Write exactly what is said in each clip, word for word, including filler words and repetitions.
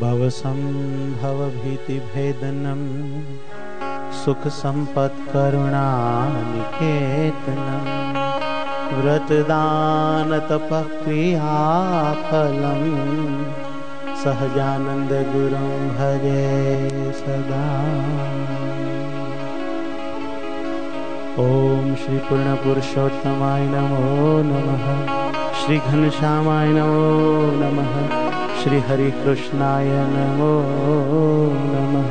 भवसंभव भीति भेदनम सुख संपत् करुणानिकेतनम व्रतदान तप क्रिया फलम सहजानंद गुरुं भजे सदा। ओम श्री पूर्ण पुरुषोत्तमाय नमो नमः। श्री घनश्यामाय नमो नमः। श्री हरि कृष्णाय नमो नमः।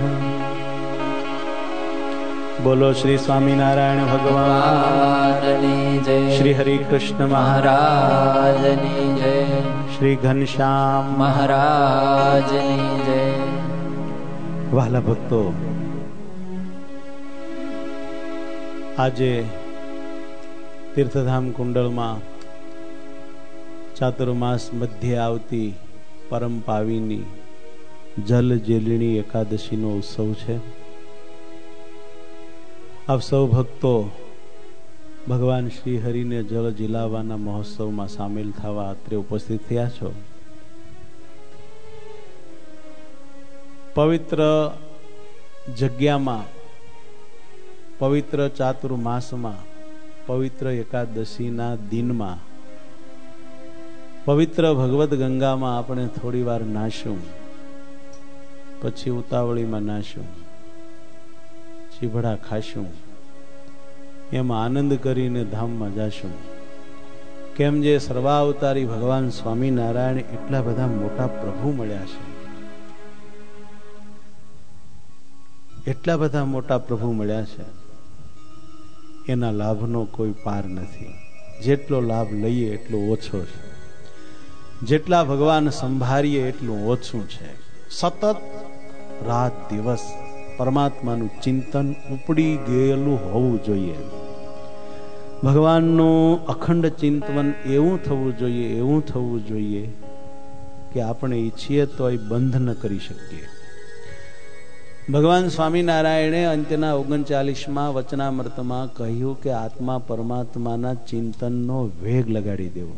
बोलो श्री स्वामीनारायण भगवान जय। श्री हरि कृष्ण महाराज जय। श्री घनश्याम महाराज जय। वाला भक्तो, આજે તીર્થધામ કુંડળમાં ચાતુર્માસ મધ્યે આવતી પરમ પાવીની જલ જેલણી એકાદશીનો ઉત્સવ છે. આપ સૌ ભક્તો ભગવાન શ્રી હરિને જળ ઝીલાવવાના મહોત્સવમાં સામેલ થવા અત્રે ઉપસ્થિત થયા છો. પવિત્ર જગ્યામાં, પવિત્ર ચાતુર્માસમાં, પવિત્ર એકાદશીના દિનમાં, પવિત્ર ભગવત ગંગામાં આપણે થોડી વાર નાશું, પછી ઉતાવળીમાં નાશું, ચીભડા ખાશું, એમાં આનંદ કરીને ધામમાં જાશું. કેમ જે સર્વાવતારી ભગવાન સ્વામિનારાયણ એટલા બધા મોટા પ્રભુ મળ્યા છે, એટલા બધા મોટા પ્રભુ મળ્યા છે, એના લાભનો કોઈ પાર નથી. જેટલો લાભ લઈએ એટલો ઓછો છે, જેટલા ભગવાન સંભાળીએ એટલું ઓછું છે. સતત રાત દિવસ પરમાત્માનું ચિંતન ઉપડી ગયેલું હોવું જોઈએ. ભગવાનનું અખંડ ચિંતન એવું થવું જોઈએ, એવું થવું જોઈએ કે આપણે ઈચ્છીએ તો એ બંધ ન કરી શકીએ. ભગવાન સ્વામિનારાયણે અંત્યના ઓગણચાલીસમાં વચનામૃતમાં કહ્યું કે આત્મા પરમાત્માના ચિંતનનો વેગ લગાડી દેવો,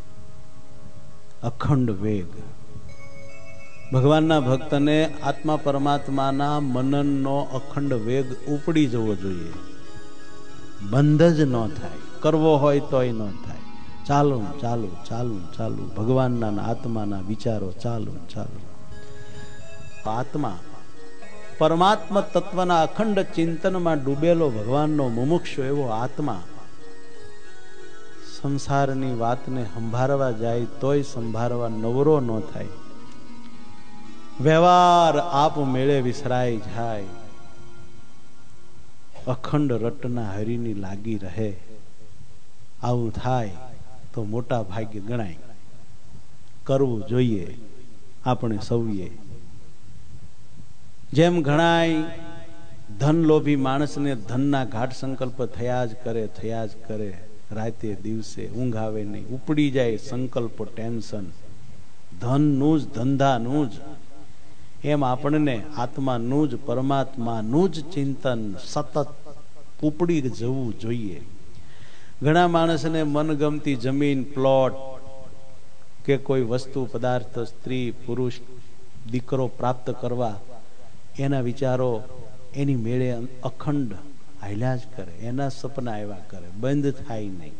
અખંડ વેગ. ભગવાનના ભક્તને આત્મા પરમાત્માના મનનનો અખંડ વેગ ઉપડી જવો જોઈએ, બંધ જ ન થાય. કરવો હોય તોય ન થાય. ચાલુ ચાલુ ચાલુ ચાલુ ભગવાનના આત્માના વિચારો ચાલુ ચાલુ. આત્મા પરમાત્મા તત્વના અખંડ ચિંતનમાં ડૂબેલો ભગવાનનો મુમુક્ષુ એવો આત્મા સંસારની વાતને સંભાળવા જાય તોય સંભાળવા નવરો ન થાય. વ્યવહાર આપ મેળે વિસરાઈ જાય, અખંડ રટના હરિની લાગી રહે. આવું થાય તો મોટા ભાગ્ય ગણાય. કરવું જોઈએ આપણે સૌએ. જેમ ઘણાય ધન લોભી માણસને ધનના ઘાટ સંકલ્પ થયા જ કરે થયા જ કરે રાતે દિવસે ઊંઘ આવે નહીં, ઉપડી જાય સંકલ્પ, ટેન્શન, ધનનું જ ધંધાનું જ. એમ આપણને આત્માનું જ પરમાત્માનું જ ચિંતન સતત ઉપડી જવું જોઈએ. ઘણા માણસને મનગમતી જમીન, પ્લોટ કે કોઈ વસ્તુ પદાર્થ, સ્ત્રી પુરુષ, દીકરો પ્રાપ્ત કરવા એના વિચારો એની મેળે અખંડ હાલ્યા જ કરે, એના સપના આવ્યા કરે, બંધ થાય નહીં.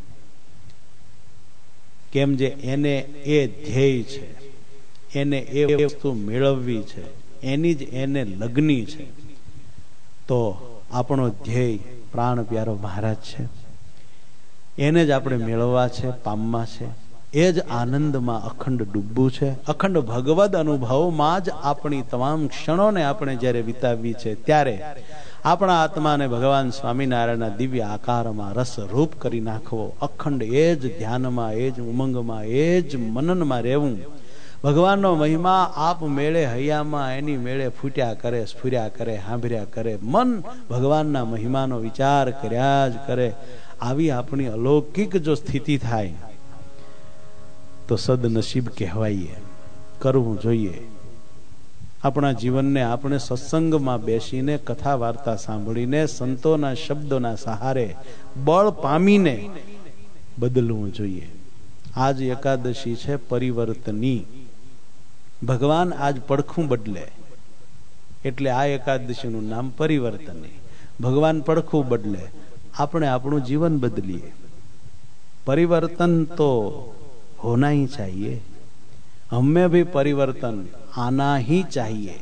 કેમ જે એને એ ધ્યેય છે, એને એ વસ્તુ મેળવવી છે, એની જ એને લગ્ની છે. તો આપણો ધ્યેય પ્રાણ પ્યારો મહારાજ છે, એને જ આપણે મેળવવા છે, પામવા છે. એ જ આનંદમાં અખંડ ડૂબવું છે. અખંડ ભગવદ અનુભવમાં જ આપણી તમામ ક્ષણોને આપણે જ્યારે વિતાવવી છે, ત્યારે આપણા આત્માને ભગવાન સ્વામિનારાયણના દિવ્ય આકારમાં રસરૂપ કરી નાખવો. અખંડ એ જ ધ્યાનમાં, એ જ ઉમંગમાં, એ જ મનનમાં રહેવું. ભગવાનનો મહિમા આપ મેળે હૈયામાં એની મેળે ફૂટ્યા કરે, સ્ફુર્યા કરે, સાંભળ્યા કરે. મન ભગવાનના મહિમાનો વિચાર કર્યા જ કરે. આવી આપણી અલૌકિક જો સ્થિતિ થાય તો સદનસીબ કહેવાઈએ. કરવું જોઈએ. આપણા જીવનને આપણે સત્સંગમાં બેસીને કથા વાર્તા સાંભળીને સંતોના શબ્દોના સહારે બળ પામીને બદલવું જોઈએ. આજ એકાદશી છે પરિવર્તની. ભગવાન આજ પડખું બદલે એટલે આ એકાદશીનું નામ પરિવર્તન. ભગવાન પડખું બદલે, આપણે આપણું જીવન બદલીએ. परिवर्तन तो होना ही चाहिए, हमें भी परिवर्तन आना ही चाहिए.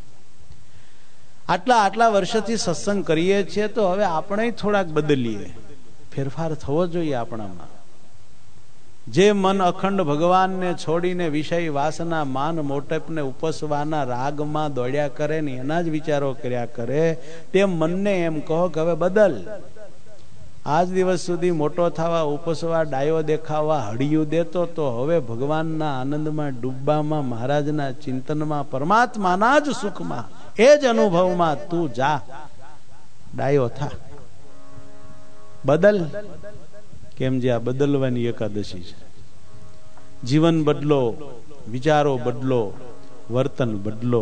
આટલા આટલા વર્ષથી સત્સંગ કરીએ છીએ તો હવે આપણે થોડાક બદલીએ, ફેરફાર થવો જોઈએ આપણામાં. જે મન અખંડ ભગવાનને છોડીને વિષય વાસના માન મોટપને ઉપસવાના રાગમાં દોડ્યા કરે ને એના જ વિચારો કર્યા કરે, તેમ મનને એમ કહો કે હવે બદલ. આજ દિવસ સુધી મોટો થવા, ઉપસવા, ડાયો દેખાવા હડિયું દેતો તો હવે ભગવાનના આનંદમાં, ડૂબવામાં, મહારાજના ચિંતનમાં, પરમાત્માના જ સુખમાં, એ જ અનુભવમાં તું જા, ડાયો થા, બદલ. કેમ જે આ બદલવાની એકાદશી છે. જીવન બદલો, વિચારો બદલો, વર્તન બદલો,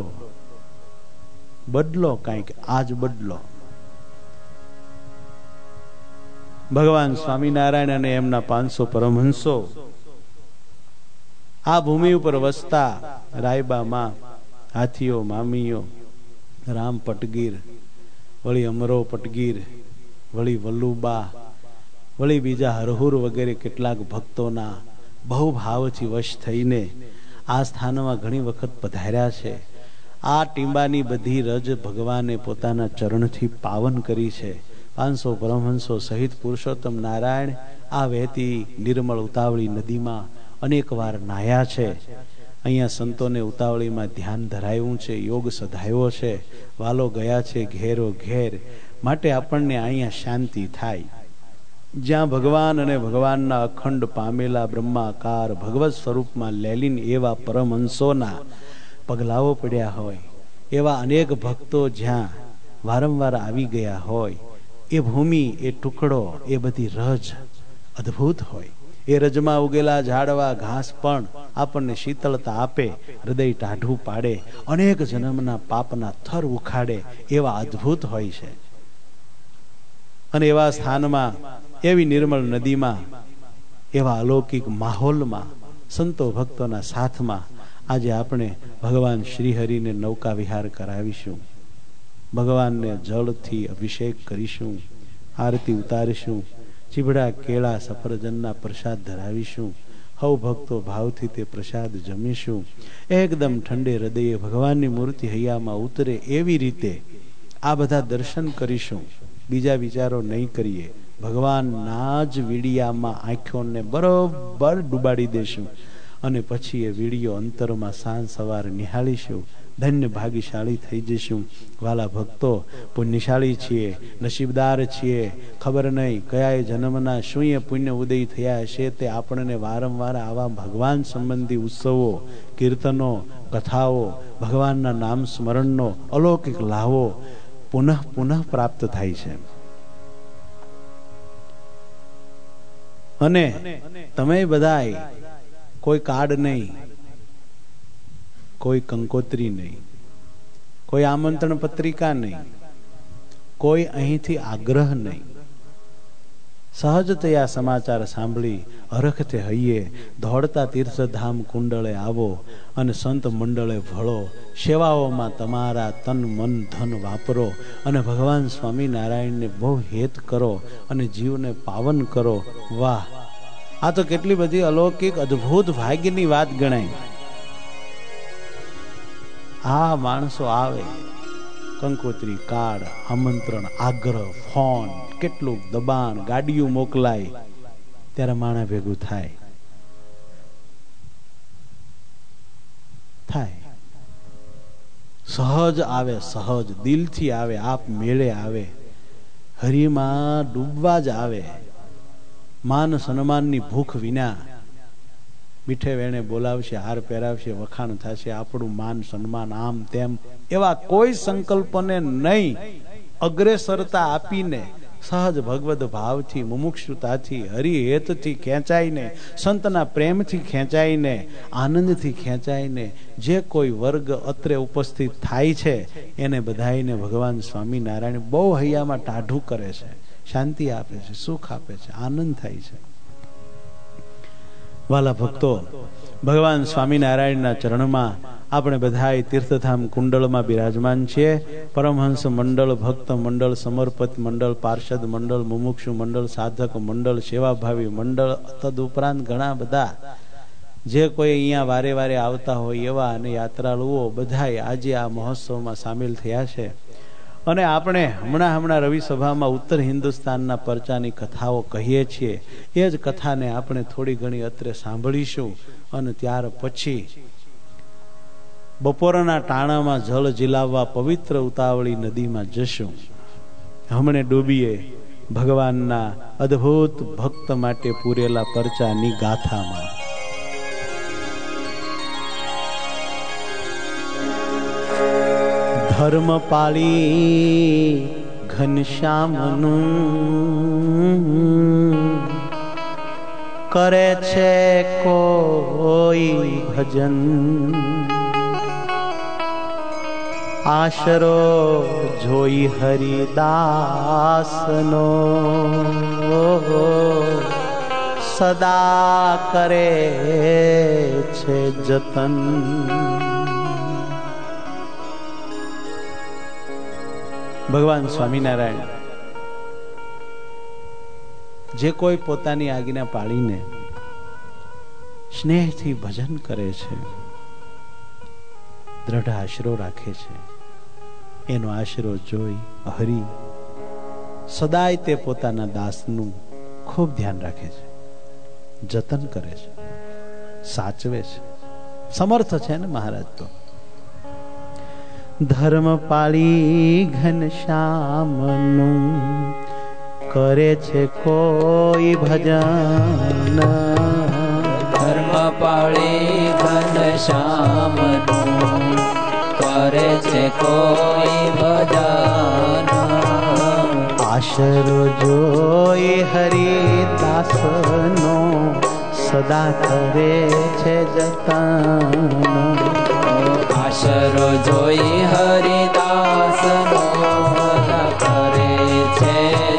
બદલો કાંઈક, આજ બદલો. ભગવાન સ્વામિનારાયણ અને એમના પાંચસો પરમહંસો આ ભૂમિ ઉપર વસતા રાયબામાં હાથીઓ, મામીઓ, રામ પટગીર, વળી અમરો પટગીર, વળી વલ્લુબા, વળી બીજા હરહુર વગેરે કેટલાક ભક્તોના બહુ ભાવથી વશ થઈને આ સ્થાનમાં ઘણી વખત પધાર્યા છે. આ ટીંબાની બધી રજ ભગવાને પોતાના ચરણથી પાવન કરી છે. પાંચસો પરમહંસો સહિત પુરુષોત્તમ નારાયણ આ વહેતી નિર્મળ ઉતાવળી નદીમાં અનેક વાર નાહ્યા છે. અહીંયા સંતોને ઉતાવળીમાં ધ્યાન ધરાયું છે, યોગ સધાયો છે, વાલો ગયા છે ઘેરો ઘેર. માટે આપણને અહીંયા શાંતિ થાય. જ્યાં ભગવાન અને ભગવાનના અખંડ પામેલા બ્રહ્માકાર ભગવત સ્વરૂપમાં લેલીન એવા પરમહંસોના પગલાઓ પડ્યા હોય, એવા અનેક ભક્તો જ્યાં વારંવાર આવી ગયા હોય, એ ભૂમિ, એ ટુકડો, એ બધી રજ અદ્ભુત હોય. એ રજમાં ઉગેલા ઝાડવા ઘાસ પણ આપણને શીતળતા આપે, હૃદય ટાઢું પાડે, અનેક જન્મના પાપના થર ઉખાડે, એવા અદ્ભુત હોય છે. અને એવા સ્થાનમાં, એવી નિર્મળ નદીમાં, એવા અલૌકિક માહોલમાં, સંતો ભક્તોના સાથમાં આજે આપણે ભગવાન શ્રીહરિને નૌકા વિહાર કરાવીશું. ભગવાનને જળથી અભિષેક કરીશું, આરતી ઉતારીશું, ચીભડા, કેળા, સફરજનના પ્રસાદ ધરાવીશું. હવ ભક્તો ભાવથી તે પ્રસાદ જમીશું. એકદમ ઠંડે હૃદયે ભગવાનની મૂર્તિ હૈયામાં ઉતરે એવી રીતે આ બધા દર્શન કરીશું. બીજા વિચારો નહીં કરીએ. ભગવાનના જ વીડિયામાં આંખોને બરોબર ડૂબાડી દેશું અને પછી એ વીડિયો અંતરમાં સાંજ સવાર નિહાળીશું. ધન્ય ભાગ્યશાળી થઈ જઈશું. વાલા ભક્તો, પુણ્યશાળી છીએ, નસીબદાર છીએ. ખબર નહીં કયા જન્મના શું એ પુણ્ય ઉદય થયા હશે, તે આપણને વારંવાર આવા ભગવાન સંબંધી ઉત્સવો, કીર્તનો, કથાઓ, ભગવાનના નામ સ્મરણનો અલૌકિક લાવો પુનઃ પુનઃ પ્રાપ્ત થાય છે. અને તમે બધાય કોઈ કાર્ડ નહીં, કોઈ કંકોત્રી નહીં, કોઈ આમંત્રણ પત્રિકા નહીં, કોઈ અહીંથી આગ્રહ નહીં. સહજતયા સમાચાર સાંભળી હરખતે હૈયે દોડતા તીર્થધામ કુંડળે આવો અને સંત મંડળે ભળો. સેવાઓમાં તમારા તન મન ધન વાપરો અને ભગવાન સ્વામિનારાયણને બહુ હેત કરો અને જીવને પાવન કરો. વાહ, આ તો કેટલી બધી અલૌકિક અદ્ભુત ભાગ્યની વાત ગણાય. આ માણસો આવે, કંકોત્રી, કાર્ડ, આમંત્રણ, આગ્રહ, ફોન, કેટલું દબાણ, ગાડીઓ મોકલાય, ત્યારે માણા ભેગું થાય થાય સહજ આવે, સહજ દિલથી આવે, આપ મેળે આવે, હરિમાં ડૂબવા જ આવે. માન સન્માનની ભૂખ વિના મીઠે વેણે બોલાવશે, હાર પહેરાવશે, વખાણ થશે, આપણું માન સન્માન આમ તેમ, એવા કોઈ સંકલ્પને નહીં, અગ્રેસરતા આપીને સહજ ભગવદ ભાવથી, મુમુક્ષુતાથી, હરિહેતથી ખેંચાઈને, સંતના પ્રેમથી ખેંચાઈને, આનંદથી ખેંચાઈને જે કોઈ વર્ગ અત્રે ઉપસ્થિત થાય છે એને બધાઈને ભગવાન સ્વામિનારાયણ બહુ હૈયામાં ટાઢું કરે છે, શાંતિ આપે છે, સુખ આપે છે, આનંદ થાય છે. વાલા ભક્તો, ભગવાન સ્વામિનારાયણના ચરણમાં આપણે બધા તીર્થધામ કુંડળમાં બિરાજમાન છીએ. પરમહંસ મંડળ, ભક્ત મંડળ, સમર્પિત મંડળ, પાર્ષદ મંડળ, મુમુક્ષુ મંડળ, સાધક મંડળ, સેવાભાવી મંડળ, તદ ઉપરાંત ઘણા બધા જે કોઈ અહીંયા વારે વારે આવતા હોય એવા અને યાત્રાળુઓ બધાય આજે આ મહોત્સવમાં સામેલ થયા છે. અને આપણે હમણાં હમણાં રવિ સભામાં ઉત્તર હિન્દુસ્તાનના પરચાની કથાઓ કહીએ છીએ. એ જ કથાને આપણે થોડી ઘણી અત્રે સાંભળીશું અને ત્યાર પછી બપોરના ટાણામાં જળ ઝીલાવવા પવિત્ર ઉતાવળી નદીમાં જશું. હમણે ડૂબીએ ભગવાનના અદ્ભુત ભક્ત માટે પૂરેલા પરચાની ગાથામાં. ધર્મ પાળી ઘનશ્યામનું કરે છે કોઈ ભજન, આશરો જોઈ હરિદાસનો સદા કરે છે જતન. ભગવાન સ્વામિનારાયણ જે કોઈ પોતાની આજ્ઞા પાળીને સ્નેહથી ભજન કરે છે, દ્રઢ આશરો રાખે છે, એનો આશરો જોઈ હરિ સદાય તે પોતાના દાસનું ખૂબ ધ્યાન રાખે છે, જતન કરે છે, સાચવે છે. સમર્થ છે ને મહારાજ તો. ધર્મ પાળી ઘનશ્યામનું કરે છે કોઈ ભજન, ધર્મ પાળી ઘનશ્યામનું કરે છે કોઈ ભજન, આશરો જોઈ હરિદાસનો સદા કરે છે જતન. આશરો જોઈ હરિદાસનો કરે છે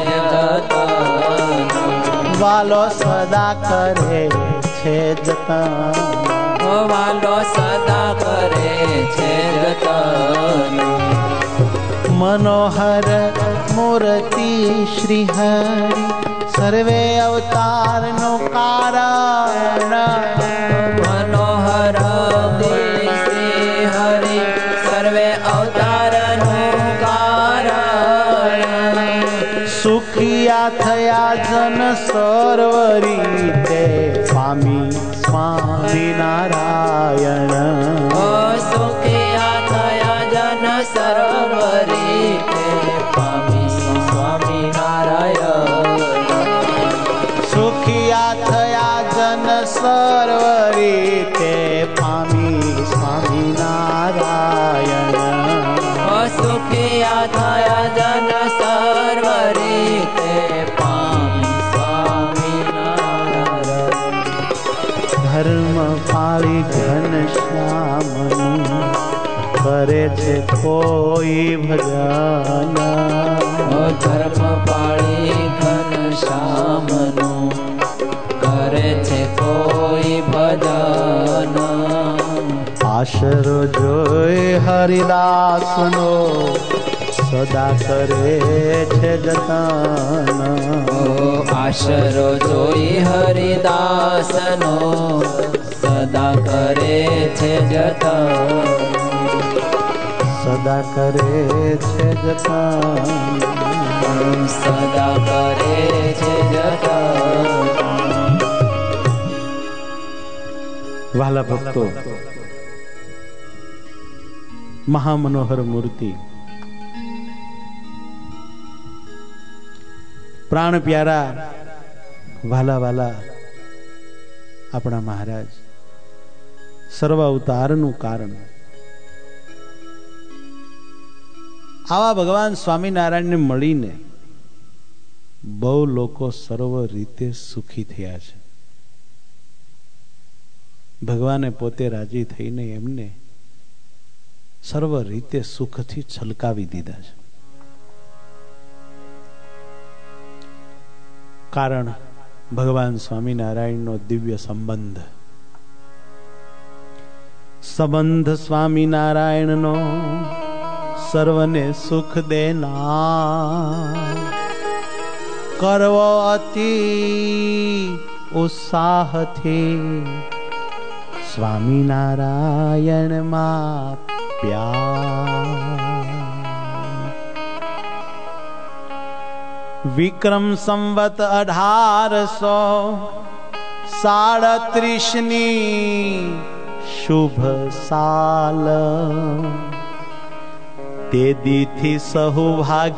જતન, વાલો સદા કરે છે જતન, વાલો સદા કરે છે જતન. મનોહર મૂર્તિ શ્રી હરિ સર્વે અવતારનો કારણ, મનોહર શ્રી હરિ સર્વે અવતારનું કારણ, સુખિયા થયા જન સર્વ રીતે પામી સ્વામિનારાયણ. સુખિયા થયા જન સર્વ રીતે પામી સ્વામિનારાયણ, સુખિયા થયા જન સર્વ રીતે પામી સ્વામિનારાયણ. સુખિયા થયા જન સર્વ રીતે પામી સ્વામિનારાયણ. ધર્મ પાળી ઘનશ્યામનું કરે છે કોઈ ભજન, ધર્મ પાળી ઘનશ્યામનું કરે છે કોઈ ભજન, આશરો જોઈ હરિદાસનો સદા કરે છે જતન. આશરો જોઈ હરિદાસનો સદા કરે છે જતન, સદા કરે છે જતન, સદા કરે છે જતન. વહાલા ભક્તો, મહામનોહર મૂર્તિ, પ્રાણ પ્યારા વાલા વાલા આપણા મહારાજ, સર્વ અવતારનું કારણ, આવા ભગવાન સ્વામિનારાયણને મળીને બહુ લોકો સર્વ રીતે સુખી થયા છે. ભગવાને પોતે રાજી થઈને એમને સર્વ રીતે સુખથી છલકાવી દીધા છે. કારણ ભગવાન સ્વામિનારાયણનો દિવ્ય સંબંધ. સંબંધ સ્વામિનારાયણનો સર્વને સુખ દેનાર, કરવો અતિ ઉત્સાહથી સ્વામિનારાયણમાં પ્યાર. વિક્રમ સંવત અઢારસો સાડત્રીસ ની શુભ સાલ, તે દીથી સહુ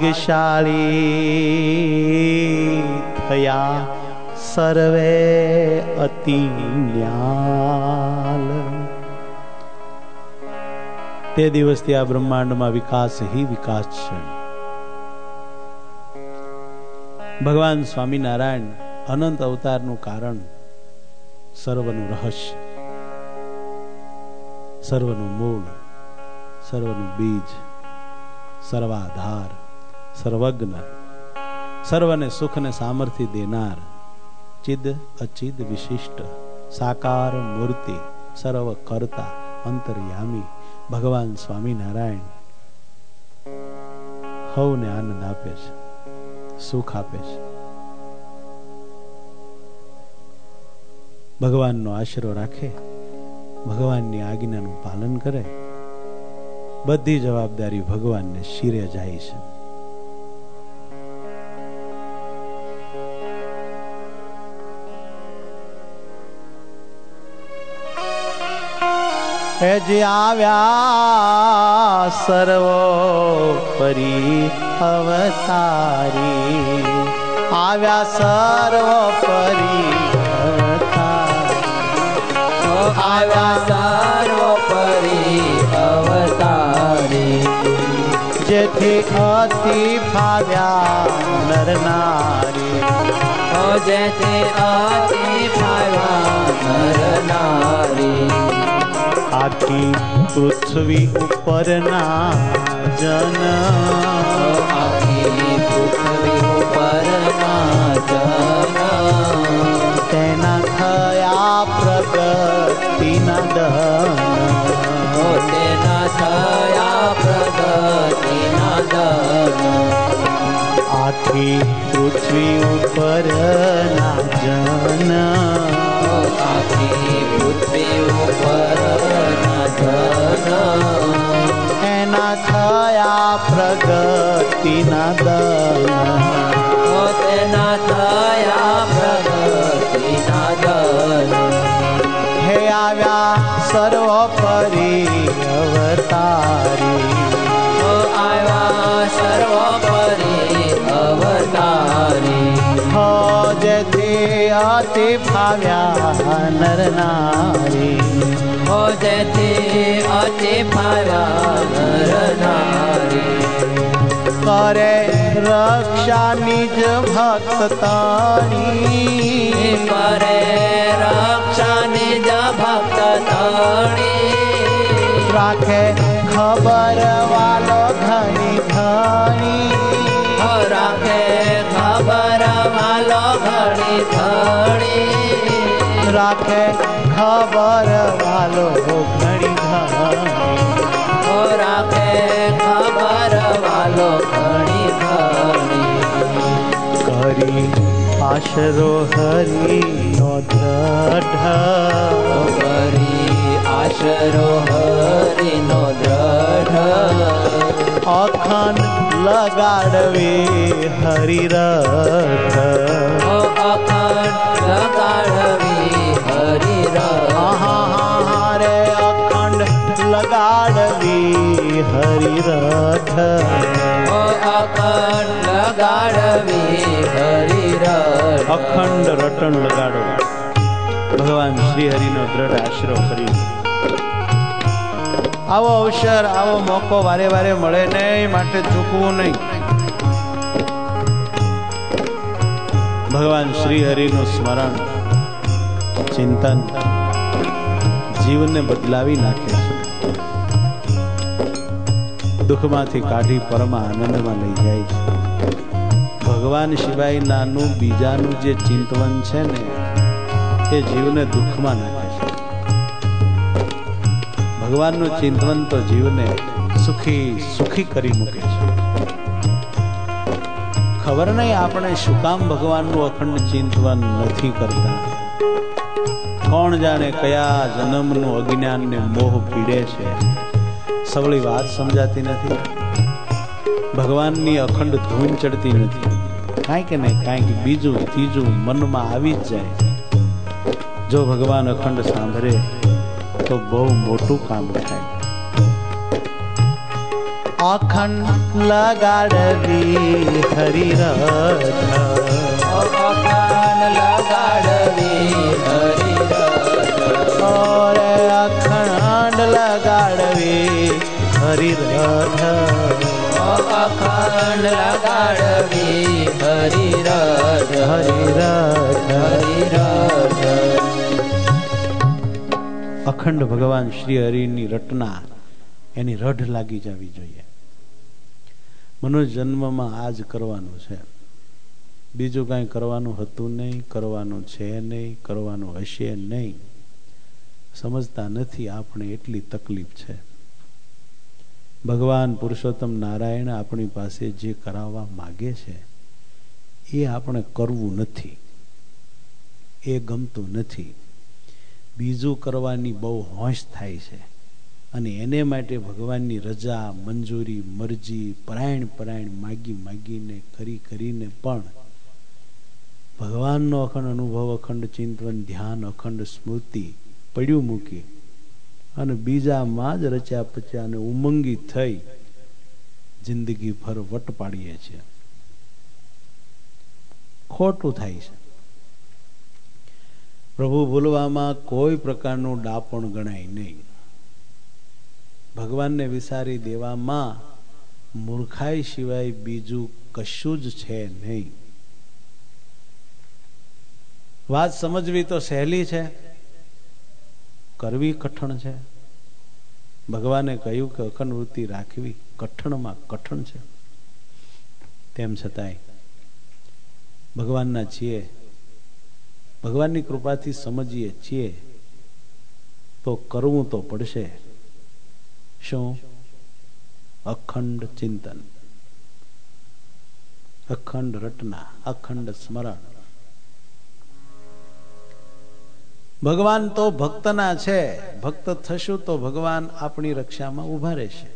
ભાગ્યશાળી થયા સર્વે અતિ ન્યાલ. તે દિવસથી આ બ્રહ્માંડમાં વિકાસ હી વિકાસ છે. ભગવાન સ્વામિનારાયણ અનંત અવતારનું કારણ, સર્વનું રહસ્ય, સર્વનું મૂળ, સર્વનું બીજ, સર્વાધાર, સર્વજ્ઞ, સર્વને સુખ ને સામર્થ્ય દેનાર, ચિદ અચિદ વિશિષ્ટ સાકાર મૂર્તિ, સર્વ કર્તા અંતર્યામી ભગવાન સ્વામિનારાયણ હવને આનંદ આપે છે, સુખ આપે છે. ભગવાનનો આશરો રાખે, ભગવાનની આજ્ઞાનું પાલન કરે, બધી જવાબદારી ભગવાનને શિરે જાય છે. હે જે આવ્યા સર્વોપરી અવતારી, આવ્યા સર્વોપરી આવ્યા સર્વોપરી અવતારી, જેથી અતિ ભાવ્યા નર નારી, જેથી અતિ ભાવ્યા નર નારી. આખી પૃથ્વી ઉપરના જન, આખી પૃથ્વી ઉપરના જન, તેના થયા પ્રગતિના દન, તેના થયા પ્રગતિના દન. આખી પૃથ્વી ઉપરના જન, આખી પૃથ્વી ઉપરના જન, એના થયા પ્રગતિના દન, તેના થયા પ્રગતિના દન. હે આવ્યા સર્વોપરી અવતારી, આવ્યા સર્વોપરી અવતારી, હો જેથી અતિ ભાવ્યા નર નારી, હો જેથી અતિ ભાવ્યા નર નારી. કરે રક્ષા નિજ ભક્ત તાણી, કરે રક્ષા નિજ ભક્ત તાણી, રાખે ખબર વાલો ઘણી ઘણી, રાખે ખબર વાલો ઘણી ઘણી, રાખે ખબર વાલો ઘણી ઘણી, રાખે ખબર વાલો ઘણી ઘણી. કરી આશરો હરિનો દ્રઢ, કરી આશરો હરિનો દ્રઢ, અખંડ લગાડવી હરિરથ, અખંડ લગાડવી હરિરથ. રે અખંડ લગાડવી હરિરથ, અખંડ લગાડવી હરિરથ. અખંડ રટણ લગાડો. ભગવાન શ્રી હરિનો દ્રઢ આશરો કરી. આવો અવસર, આવો મોકો વારે વારે મળે નહીં, માટે ચૂકવું નહીં. ભગવાન શ્રી હરિનું સ્મરણ, ચિંતન જીવનને બદલાવી નાખે છે. દુઃખમાંથી કાઢી પરમ આનંદમાં લઈ જાય છે. ભગવાન સિવાય નાનું બીજાનું જે ચિંતવન છે ને એ જીવને દુઃખમાં નાખે છે. ભગવાનનું ચિંતવન તો જીવને સુખી સુખી કરી મૂકે છે. ખબર નહીં આપણે શું કામ ભગવાનનું અખંડ ચિંતવન નથી કરતા. કોણ જાણે કયા જન્મનું અજ્ઞાન ને મોહ પીડે છે. સવળી વાત સમજાતી નથી. ભગવાનની અખંડ ધૂન ચડતી નથી. કાંઈક ને કાંઈક બીજું ત્રીજું મનમાં આવી જ જાય. જો ભગવાન અખંડ સાંભળે તો બહુ મોટું કામ થાય. અખંડ લગાડવી હરિરથ, અખંડ લગાડવી હરિરથ, ઓરે અખંડ લગાડવી હરિરથ, અખંડ લગાડવી હરિરથ, હરિરથ હરિરથ. અખંડ ભગવાન શ્રી હરિની રટના એની રઢ લાગી જવી જોઈએ. મનુષ્ય જન્મમાં આ જ કરવાનું છે. બીજું કાંઈ કરવાનું હતું નહીં, કરવાનું છે નહીં, કરવાનું હશે નહીં. સમજતા નથી આપણે, એટલી તકલીફ છે. ભગવાન પુરુષોત્તમ નારાયણ આપણી પાસે જે કરાવવા માગે છે એ આપણે કરવું નથી, એ ગમતું નથી. બીજું કરવાની બહુ હોશ થાય છે અને એને માટે ભગવાનની રજા, મંજૂરી, મરજી પરાયણ પરાયણ માગી માગીને કરી કરીને પણ ભગવાનનો અખંડ અનુભવ, અખંડ ચિંતન, ધ્યાન, અખંડ સ્મૃતિ પડ્યું મૂકી અને બીજામાં જ રચ્યા પચ્યા અને ઉમંગી થઈ જિંદગી ભર વટ પાડીએ છીએ. ખોટું થાય છે. પ્રભુ ભૂલવામાં કોઈ પ્રકારનું ડાપણ ગણાય નહીં. ભગવાનને વિસારી દેવામાં મૂર્ખાઈ સિવાય બીજું કશું જ છે નહીં. વાત સમજવી તો સહેલી છે, કરવી કઠણ છે. ભગવાને કહ્યું કે અખંડ વૃત્તિ રાખવી કઠણમાં કઠણ છે. તેમ છતાંય ભગવાનના છીએ, ભગવાનની કૃપાથી સમજીએ છીએ તો કરવું તો પડશે. શું? અખંડ ચિંતન, અખંડ રટના, અખંડ સ્મરણ. ભગવાન તો ભક્તના છે. ભક્ત થશું તો ભગવાન આપણી રક્ષામાં ઉભા રહેશે.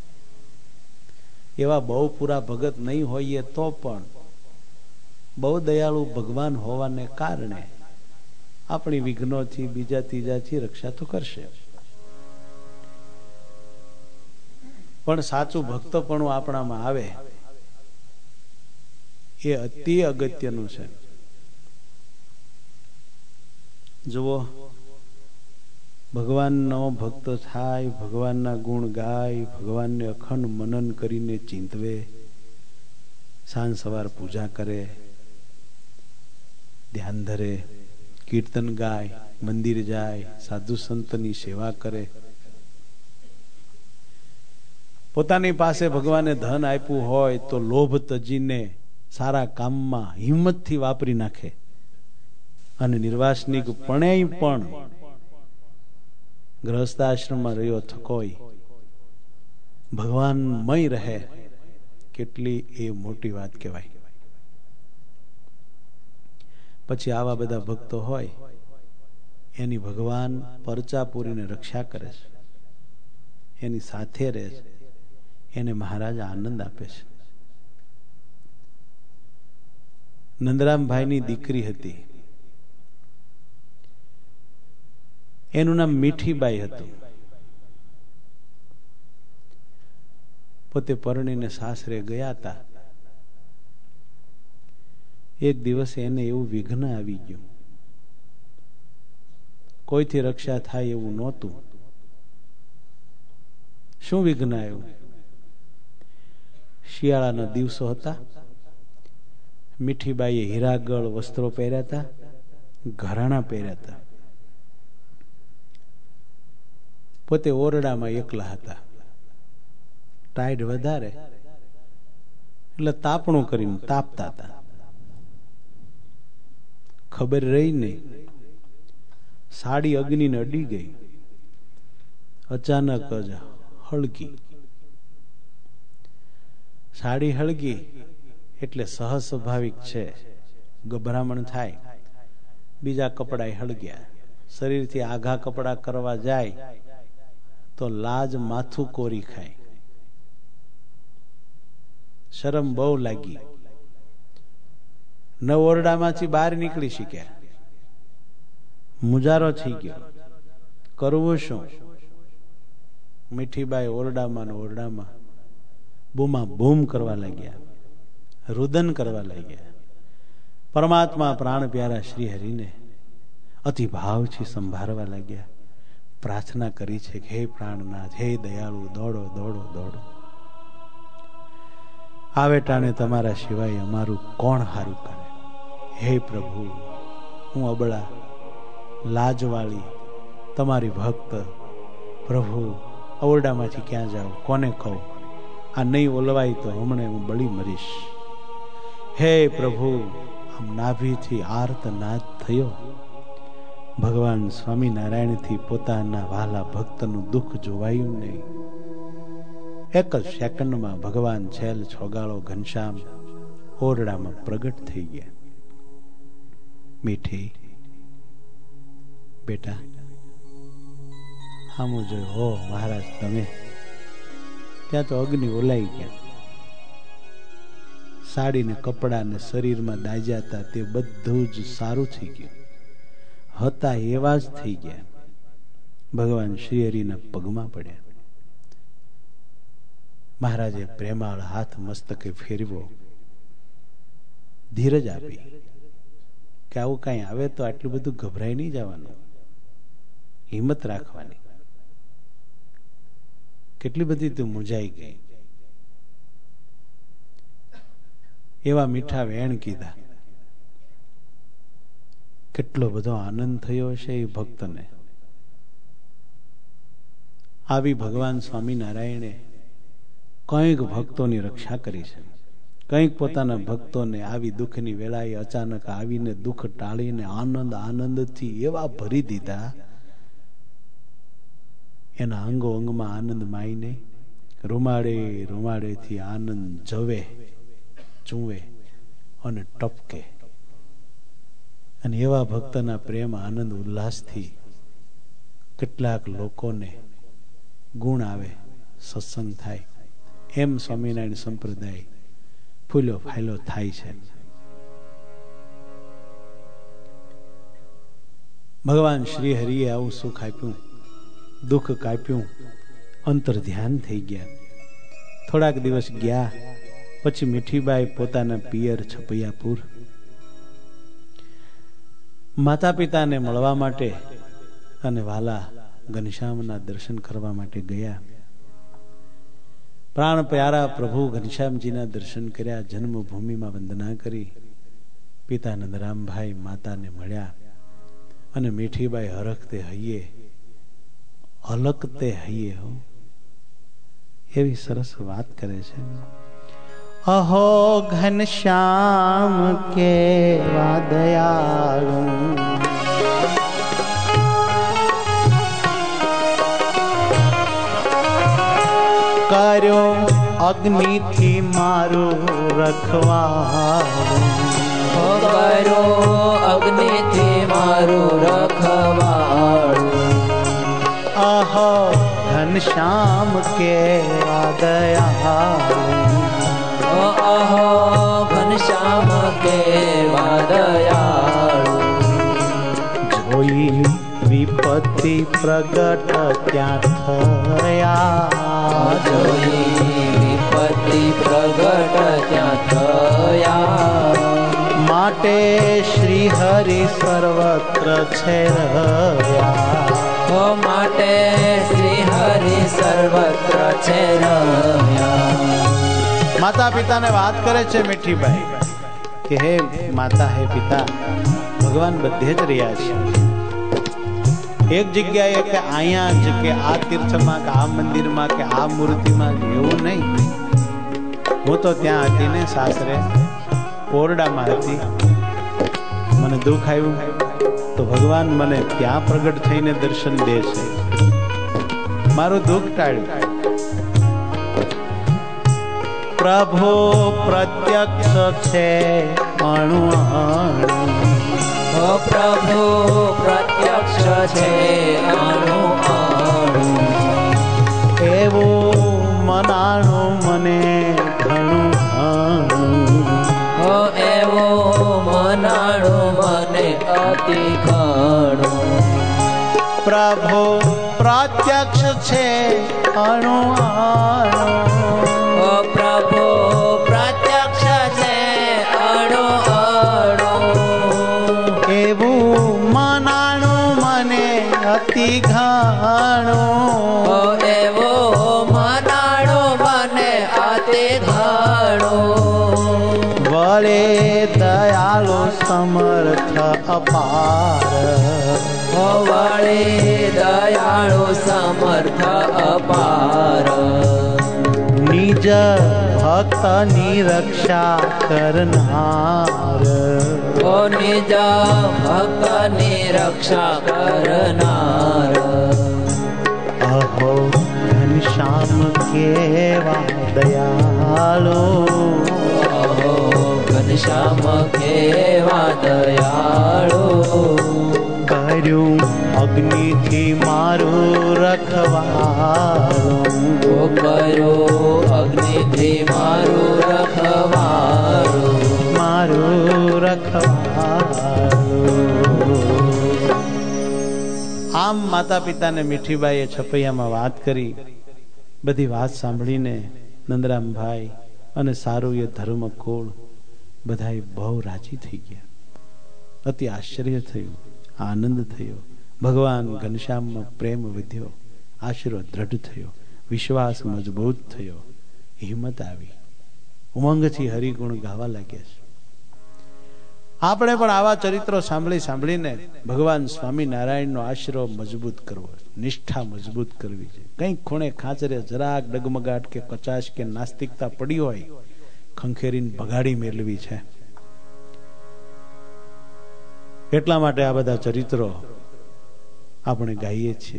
એવા બહુ પૂરા ભગત નહીં હોઈએ તો પણ બહુ દયાળુ ભગવાન હોવાને કારણે આપણી વિઘ્નોથી, બીજા ત્રીજાથી રક્ષા તો કરશે. પણ સાચું ભક્તપણું આપણામાં આવે એ અતિ અગત્યનું છે. જુઓ, ભગવાનનો ભક્ત થાય, ભગવાનના ગુણ ગાય, ભગવાનને અખંડ મનન કરીને ચિંતવે, સાંજ સવાર પૂજા કરે, ધ્યાન ધરે, કીર્તન ગાય, મંદિર જાય, સાધુ સંતની સેવા કરે. પોતાની પાસે ભગવાને ધન આપ્યું હોય તો લોભ તજીને સારા કામમાં હિંમતથી વાપરી નાખે અને નિર્વાસનિક પણે પણ ગ્રહસ્થાશ્રમમાં રહ્યો થકોય ભગવાનમય રહે. કેટલી એ મોટી વાત કહેવાય. પછી આવા બધા ભક્તો હોય એની ભગવાન પરચા પૂરીને રક્ષા કરે છે, એની સાથે રહે છે, એને મહારાજ આનંદ આપે છે. નંદરામભાઈની દીકરી હતી, એનું નામ મીઠીબાઈ હતું. પોતે પરણીને સાસરે ગયા હતા. એક દિવસે એને એવું વિઘ્ન આવી ગયું, કોઈથી રક્ષા થાય એવું નહોતું. શું વિઘ્ન આવ્યું? શિયાળાના દિવસો હતા. મીઠીબાઈએ હીરાગળ વસ્ત્રો પહેર્યા હતા, ઘરાણા પહેર્યા હતા. પોતે ઓરડામાં એકલા હતા. ટાઈડ વધારે એટલે તાપણું કરીને તાપતા હતા. ખબર રહી નહીં. સાડી અગ્નિને અડી ગઈ, અચાનક જ હળગી. સાડી હળગી એટલે સહજ સ્વાભાવિક છે, ગભરામણ થાય. બીજા કપડા હળગ્યા. શરીરથી આઘા કપડા કરવા જાય તો લાજ માથું કોરી ખાય. શરમ બહુ લાગી. ન ઓરડામાંથી બહાર નીકળી શક્યા. મુજારો થઈ ગયો. કરવું શું? મીઠીબાઈ ઓરડામાં ને ઓરડામાં બૂમા બૂમ કરવા લાગ્યા, રુદન કરવા લાગ્યા. પરમાત્મા પ્રાણ પ્યારા શ્રી હરિને અતિ ભાવથી સંભાળવા લાગ્યા. પ્રાર્થના કરી છે કે હે પ્રાણનાથ, હે દયાળુ, દોડો દોડો દોડો. આવે ટાણે તમારા સિવાય અમારું કોણ હારું કરે? હે પ્રભુ, હું અબળા લાજવાળી તમારી ભક્ત, પ્રભુ ઓરડામાંથી ક્યાં જાઉં, કોને કહું? આ નહીં ઓલવાય તો હમણાં હું બળી મરીશ. હે પ્રભુ, આમ નાભીથી આર્ત નાદ થયો. ભગવાન સ્વામિનારાયણથી પોતાના વહાલા ભક્તનું દુઃખ જોવાયું નહીં. એક જ સેકન્ડમાં ભગવાન છેલ છોગાળો ઘનશ્યામ ઓરડામાં પ્રગટ થઈ ગયા. મીઠી બેટા, હામું જોયું. હો મહારાજ, તમે ત્યાં તો અગ્નિ ઓલાઈ ગયા. સાડી ને કપડા ને શરીરમાં દાજ્યા હતા તે બધું જ સારું થઈ ગયું. હતા એવા જ થઈ ગયા. ભગવાન શ્રી હરિના પગમાં પડ્યા. મહારાજે પ્રેમાળ હાથ મસ્તકે ફેરવો, ધીરજ આપી કે આવું કઈ આવે તો આટલું બધું ગભરાઈ નહીં જવાનું, હિંમત રાખવાની. કેટલી બધી તું મૂંઝાઈ ગઈ. એવા મીઠા વેણ કીધા. કેટલો બધો આનંદ થયો હશે એ ભક્તને. આવી ભગવાન સ્વામિનારાયણે કંઈક ભક્તોની રક્ષા કરી છે. કંઈક પોતાના ભક્તોને આવી દુઃખની વેળાએ અચાનક આવીને દુઃખ ટાળીને આનંદ આનંદથી એવા ભરી દીધા, એના અંગો અંગમાં આનંદ માઈને રૂમાડે રૂમાડેથી આનંદ જવે, ચૂવે અને ટપકે. અને એવા ભક્તના પ્રેમ આનંદ ઉલ્લાસથી કેટલાક લોકોને ગુણ આવે, સત્સંગ થાય. એમ સ્વામિનારાયણ સંપ્રદાય ફૂલો ફાયલો થાય છે. ભગવાન શ્રી હરિએ આવું સુખ આપ્યું, દુઃખ કાપ્યું, અંતર ધ્યાન થઈ ગયા. થોડાક દિવસ ગયા પછી મીઠીબાઈ પોતાના પિયર છપૈયાપુર માતા પિતાને મળવા માટે અને વાલા ઘનશ્યામના દર્શન કરવા માટે ગયા. પ્રાણ પ્યારા પ્રભુ ઘનશ્યામજીના દર્શન કર્યા. જન્મભૂમિમાં વંદના કરી. પિતા નંદરામભાઈ માતાને મળ્યા અને મીઠીબાઈ હરખતે હૈયે, અલકતે હૈયે હો, એવી સરસ વાત કરે છે. અહો ઘનશ્યામ કે વાદયાળુ, કર્યો અગ્નિથી મારું રખવાળું. કર્યો અગ્નિથી મારું રખવાળું. અહો ઘનશ્યામ કેવા દયાળુ. અહો ઘનશ્યામ કેવા દયાળુ. જોઈ વિપત્તિ પ્રગટ ત્યાં થયા. જોઈ વિપત્તિ પ્રગટ ત્યાં થયા. માટે શ્રી હરિ સર્વત્ર છે રહ્યા. માટે શ્રી હરિ સર્વત્ર છે રહ્યા. માતા પિતાને વાત કરે છે મીઠીબાઈ કે હે માતા, હે પિતા, ભગવાન બધે જ રહ્યા છે. એક જગ્યાએ કે અહીંયા જ કે આ તીર્થમાં કે આ મંદિરમાં કે આ મૂર્તિમાં એવું નહીં. હું તો ત્યાં હતી ને સાસરે, ઓરડામાં હતી. મને દુઃખ આવ્યું તો ભગવાન મને ત્યાં પ્રગટ થઈને દર્શન દે છે, મારું દુઃખ ટાળ્યું. પ્રભુ પ્રત્યક્ષ છે અણુ અણુ, ઓ પ્રભુ પ્રત્યક્ષ છે અણુ અણુ, એવું મનાણું મને ઘણું ઘણું, ઓ એવો મનાણું મને અતિ ઘણું. પ્રભુ પ્રત્યક્ષ છે અણુ અણુ, ઓ પ્રભુ પ્રત્યક્ષ છે અણુ અણુ, એવું મનાણું મને અતિ ઘણું, ઓ એવો મનાણું મને અતિ ઘણું. વળે દયાળુ સમર્થ અપાર, ઓ વળે દયાળુ સમર્થ અપાર, નિજ ભક્તની રક્ષા કરનાર, ઓ નિજ ભક્તની રક્ષા કરનાર. અહો ઘનશ્યામ કેવા દયાળુ, અહો ઘનશ્યામ કેવા દયાળુ, કર્યું અગ્નિથી મારું રખવાળું, ઓ કયો અગ્નિથી મારું રખવાળું, મારું રખવાળું. આમ માતા પિતાને મીઠીબાઈએ છપૈયામાં વાત કરી. બધી વાત સાંભળીને નંદરામભાઈ અને સારું એ ધર્મકુળ બધાય બહુ રાજી થઈ ગયા. અતિ આશ્ચર્ય થયું, આનંદ થયો. ભગવાન ઘનશ્યામમાં પ્રેમ વધ્યો, આશીર્વાદ દ્રઢ થયો, વિશ્વાસ મજબૂત થયો, હિંમત આવી, ઉમંગથી હરિગુણ ગાવા લાગ્યા છે. આપણે પણ આવા ચરિત્રો સાંભળી સાંભળીને ભગવાન સ્વામિનારાયણનો આશરો મજબૂત કરવો, નિષ્ઠા મજબૂત કરવી છે. કંઈક ખૂણે ખાંચરે જરાક ડગમગાટ કે કચાશ કે નાસ્તિકતા પડી હોય, ખંખેરીને ભગાડી મેળવી છે. એટલા માટે આ બધા ચરિત્રો આપણે ગાઈએ છીએ.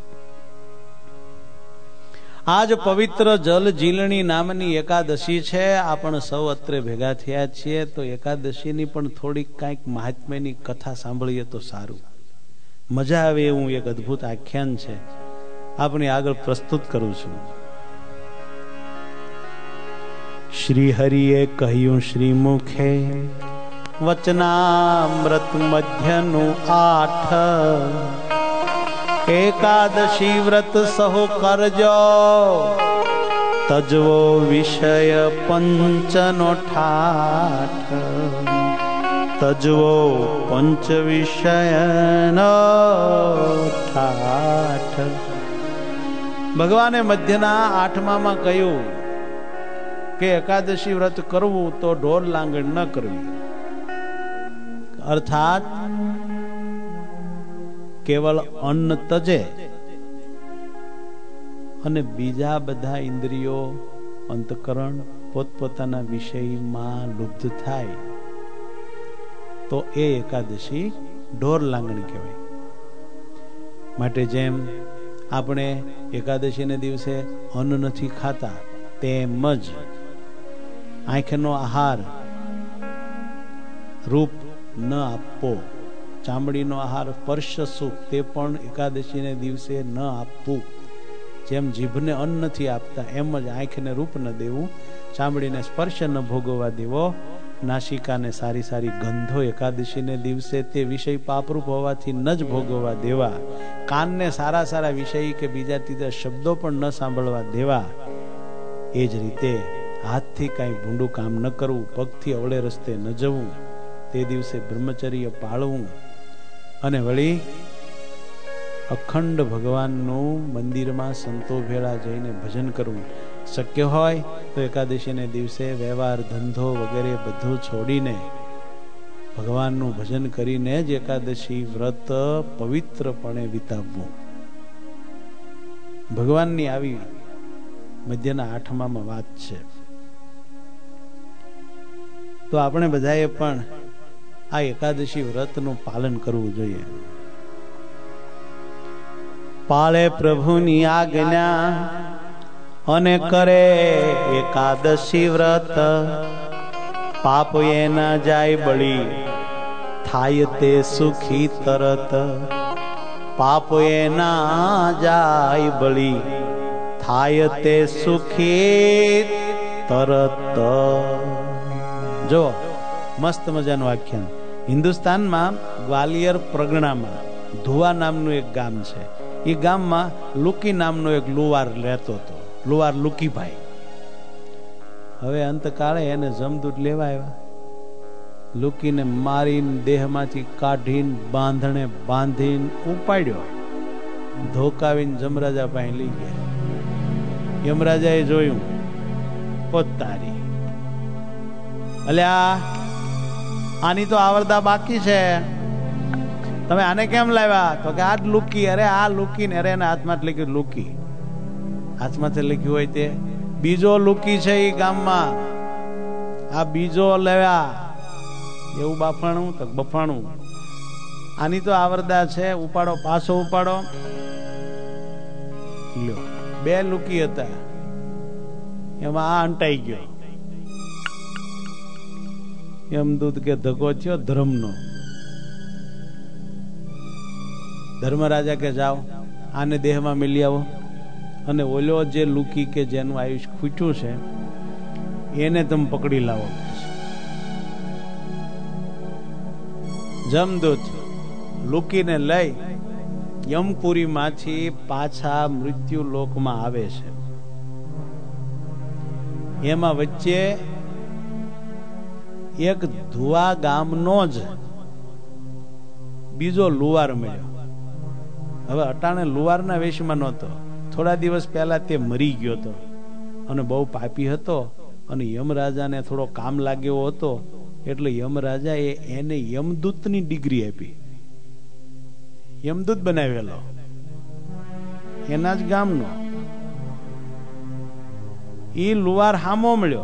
આજ પવિત્ર જલ જીલણી નામની એકાદશી છે. આપણ સૌ અત્રે ભેગા થયા છીએ તો એકાદશીની પણ થોડીક કાંઈક મહાત્મ્યની કથા સાંભળીએ તો સારું, મજા આવે એવું એક અદ્ભુત આખ્યાન છે, આપણી આગળ પ્રસ્તુત કરું છું. શ્રી હરિએ કહ્યું શ્રી મુખે વચનામૃત મધ્યનું આઠ, એકાદશી વ્રત સહો કરજો, તજવો વિષય પંચનો ઠાઠ, તજવો પંચ વિષયનો ઠાઠ. ભગવાને મધ્યના આઠમામાં કહ્યું કે એકાદશી વ્રત કરવું તો ઢોર લાંગણ ન કરવી, અર્થાત કેવળ અન્ન તજે અને બીજા બધા ઇન્દ્રિયો અંતકરણ પોતપોતાના વિષયમાં લુબ્ધ થાય તો એ એકાદશી ઢોર લાંગણી કહેવાય. માટે જેમ આપણે એકાદશીને દિવસે અન્ન નથી ખાતા, તેમજ આંખનો આહાર રૂપ ન આપવો, ચામડીનો આહાર સ્પર્શ સુખ તે પણ એકાદશીને દિવસે ન આપવું. જેમ જીભને અન્ન નથી આપતા એમ જ આંખને રૂપ ન દેવું, ચામડીને સ્પર્શ ન ભોગવવા દેવો, નાસિકાને સારી સારી ગંધો એકાદશીને દિવસે તે વિષય પાપરૂપ હોવાથી ન જ ભોગવવા દેવા, કાનને સારા સારા વિષય કે બીજા ત્રીજા શબ્દો પણ ન સાંભળવા દેવા. એ જ રીતે હાથથી કાંઈ ભૂંડું કામ ન કરવું, પગથી અવળે રસ્તે ન જવું, તે દિવસે બ્રહ્મચર્ય પાળવું, અને વળી અખંડ ભગવાનનું મંદિરમાં સંતો ભેળા જઈને ભજન કરવું. શક્ય હોય તો એકાદશીને દિવસે વ્યવહાર ધંધો વગેરે બધું છોડીને ભગવાનનું ભજન કરીને જ એકાદશી વ્રત પવિત્રપણે વિતાવવું. ભગવાનની આવી મધ્યના આઠમામાં વાત છે. તો આપણે બધાએ પણ આ એકાદશી વ્રતનું પાલન કરવું જોઈએ. પાળે પ્રભુની આજ્ઞા અને કરે એકાદશી વ્રત, પાપ એના જાય બળી થાય તે સુખી તરત. પાપ એના જાય બળી થાય તે સુખી તરત. જો મસ્ત મજાનું આખ્યાન. હિન્દુસ્તાનમાં ગ્વાલિયર પ્રગણામાં ધુવા નામનું એક ગામ છે. એ ગામમાં લુકી નામનો એક લુવાર રહેતો હતો, લુવાર લુકીભાઈ. હવે અંતકાળે એને જમદૂત લેવા આવ્યા. લુકીને મારીને દેહમાંથી કાઢીને બાંધણે બાંધીને ઉપાડ્યો, ધોકાવીને જમરાજા પાસે લઈ ગયા. યમરાજાએ જોયું, પોતારી અલ્યા આની તો આવરદા બાકી છે, તમે આને કેમ લાવ્યા? તો કે આ જ લુકી. અરે આ લુકી ને, અરે એના હાથમાં લખ્યું લુકી, હાથમાંથી લખ્યું હોય તે બીજો લુકી છે એ ગામમાં, આ બીજો લેવા. એવું બાફાણું તો બફાણું, આની તો આવરદા છે, ઉપાડો, પાછો ઉપાડો. લ્યો બે લુકી હતા, એમાં આ અંટાઈ ગયો. યમદૂત કે ધક્કો થયો ધર્મનો. ધર્મરાજા કે જાઓ આને દેહમાં મિલી આવો, અને ઓલો જે લુકી કે જેનું આયુષ્ય ખૂટ્યું છે એને તમે પકડી લાવો. જમદૂત લુકીને લઈ યમપુરીમાંથી પાછા મૃત્યુ લોકમાં આવે છે. એમાં વચ્ચે એક ધુવા ગામનો જ બીજો લુવાર મળ્યો. હવે અટાણે લુવારના વેશમાં નહોતો, થોડા દિવસ પહેલા તે મરી ગયો હતો અને બહુ પાપી હતો, અને યમરાજાને થોડો કામ લાગ્યો હતો, એટલે યમરાજાએ એને યમદૂતની ડિગ્રી આપી, યમદૂત બનાવેલો, એના જ ગામનો. ઈ લુવાર હામો મળ્યો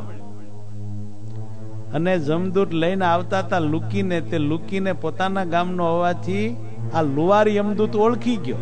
અને જમદૂત લઈને આવતા હતા લુકીને. તે લુકીને પોતાના ગામનો હોવાથી આ લુવાર યમદૂત ઓળખી ગયો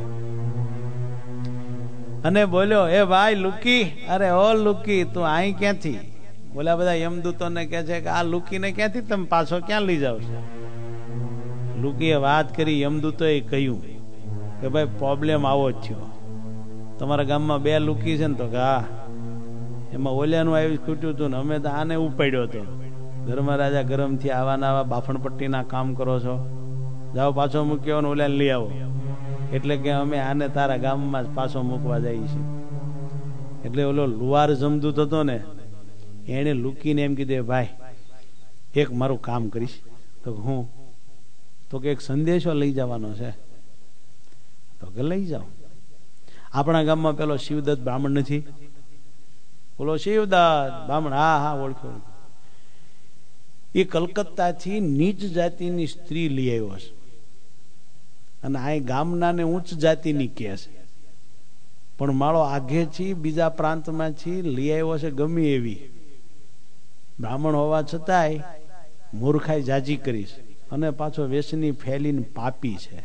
અને બોલ્યો, એ ભાઈ લુકી, અરે ઓ લુકી, તું અહીં ક્યાંથી? બોલ્યા બધા યમદૂતોને કહે છે કે આ લુકીને ક્યાંથી તમે પાછો ક્યાં લઈ જાવ છો? લુકીએ વાત કરી, યમદૂતોએ કહ્યું કે ભાઈ પ્રોબ્લેમ આવો જ થયો, તમારા ગામમાં બે લુકી છે ને? તો કે હા, એમાં ઓલિયાનું આવી ખૂટ્યું હતું ને અમે તો આને ઉપાડ્યો હતો. ધર્મરાજા ગરમથી આવા ને આવા બાફણપટ્ટીના કામ કરો છો, જાઓ પાછો મૂક્યો ને ઓલિયાને લઈ આવો. એટલે કે અમે આને તારા ગામમાં જ પાછો મૂકવા જઈએ છીએ. એટલે ઓલો લુવાર જમદૂત હતો ને, એને લુકીને એમ કીધું, ભાઈ એક મારું કામ કરીશ. તો હું તો કે એક સંદેશો લઈ જવાનો છે. તો કે લઈ જાઓ. આપણા ગામમાં પેલો શિવદત્ત બ્રાહ્મણ નથી? બોલો શિવદત્ત બ્રાહ્મણ? હા હા ઓળખ્યો. એ કલકત્તાથી નીચ જાતિની સ્ત્રી લઈ આવ્યો છે, અને આ ગામના ને ઉચ્ચ જાતિની કે છે, પણ માળો આગેથી બીજા પ્રાંતમાંથી લઈ આવ્યો છે ગમે એવી. બ્રાહ્મણ હોવા છતાંય મૂર્ખાઈ જાજી કરીશ, અને પાછો વેસની ફેલીને પાપી છે.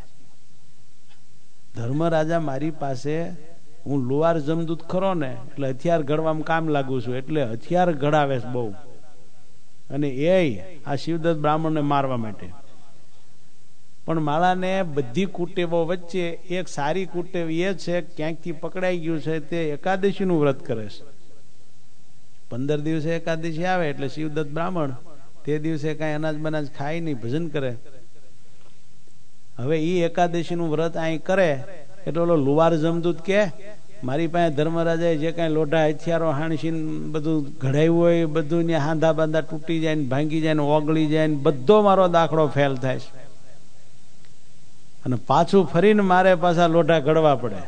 ધર્મરાજા મારી પાસે, હું લુવાર જમદૂત ખરો ને, એટલે હથિયાર ઘડવામાં કામ લાગુ છું, એટલે હથિયાર ઘડાવે છે બહુ, અને એ આ શિવદત્ત બ્રાહ્મણને મારવા માટે. પણ માળાને બધી કુટેવો વચ્ચે એક સારી કુટેવ એ છે, ક્યાંકથી પકડાઈ ગયું છે, તે એકાદશી નું વ્રત કરે છે. પંદર દિવસે એકાદશી આવે એટલે શિવદત્ત બ્રાહ્મણ તે દિવસે કઈ અનાજ બનાજ ખાય નહીં, ભજન કરે. હવે ઈ એકાદશી નું વ્રત અહીં કરે એટલે ઓલો લુવાર જમદૂત કે મારી પાસે ધર્મરાજાએ જે કઈ લોઢા હથિયારો હાણસી બધું ઘડાયું હોય, બધું ને હાંધા બાંધા તૂટી જાય ને ભાંગી જાય ને ઓગળી જાય ને બધો મારો દાખલો ફેલ થાય છે, અને પાછું ફરીને મારે પાછા લોઢા ઘડવા પડે.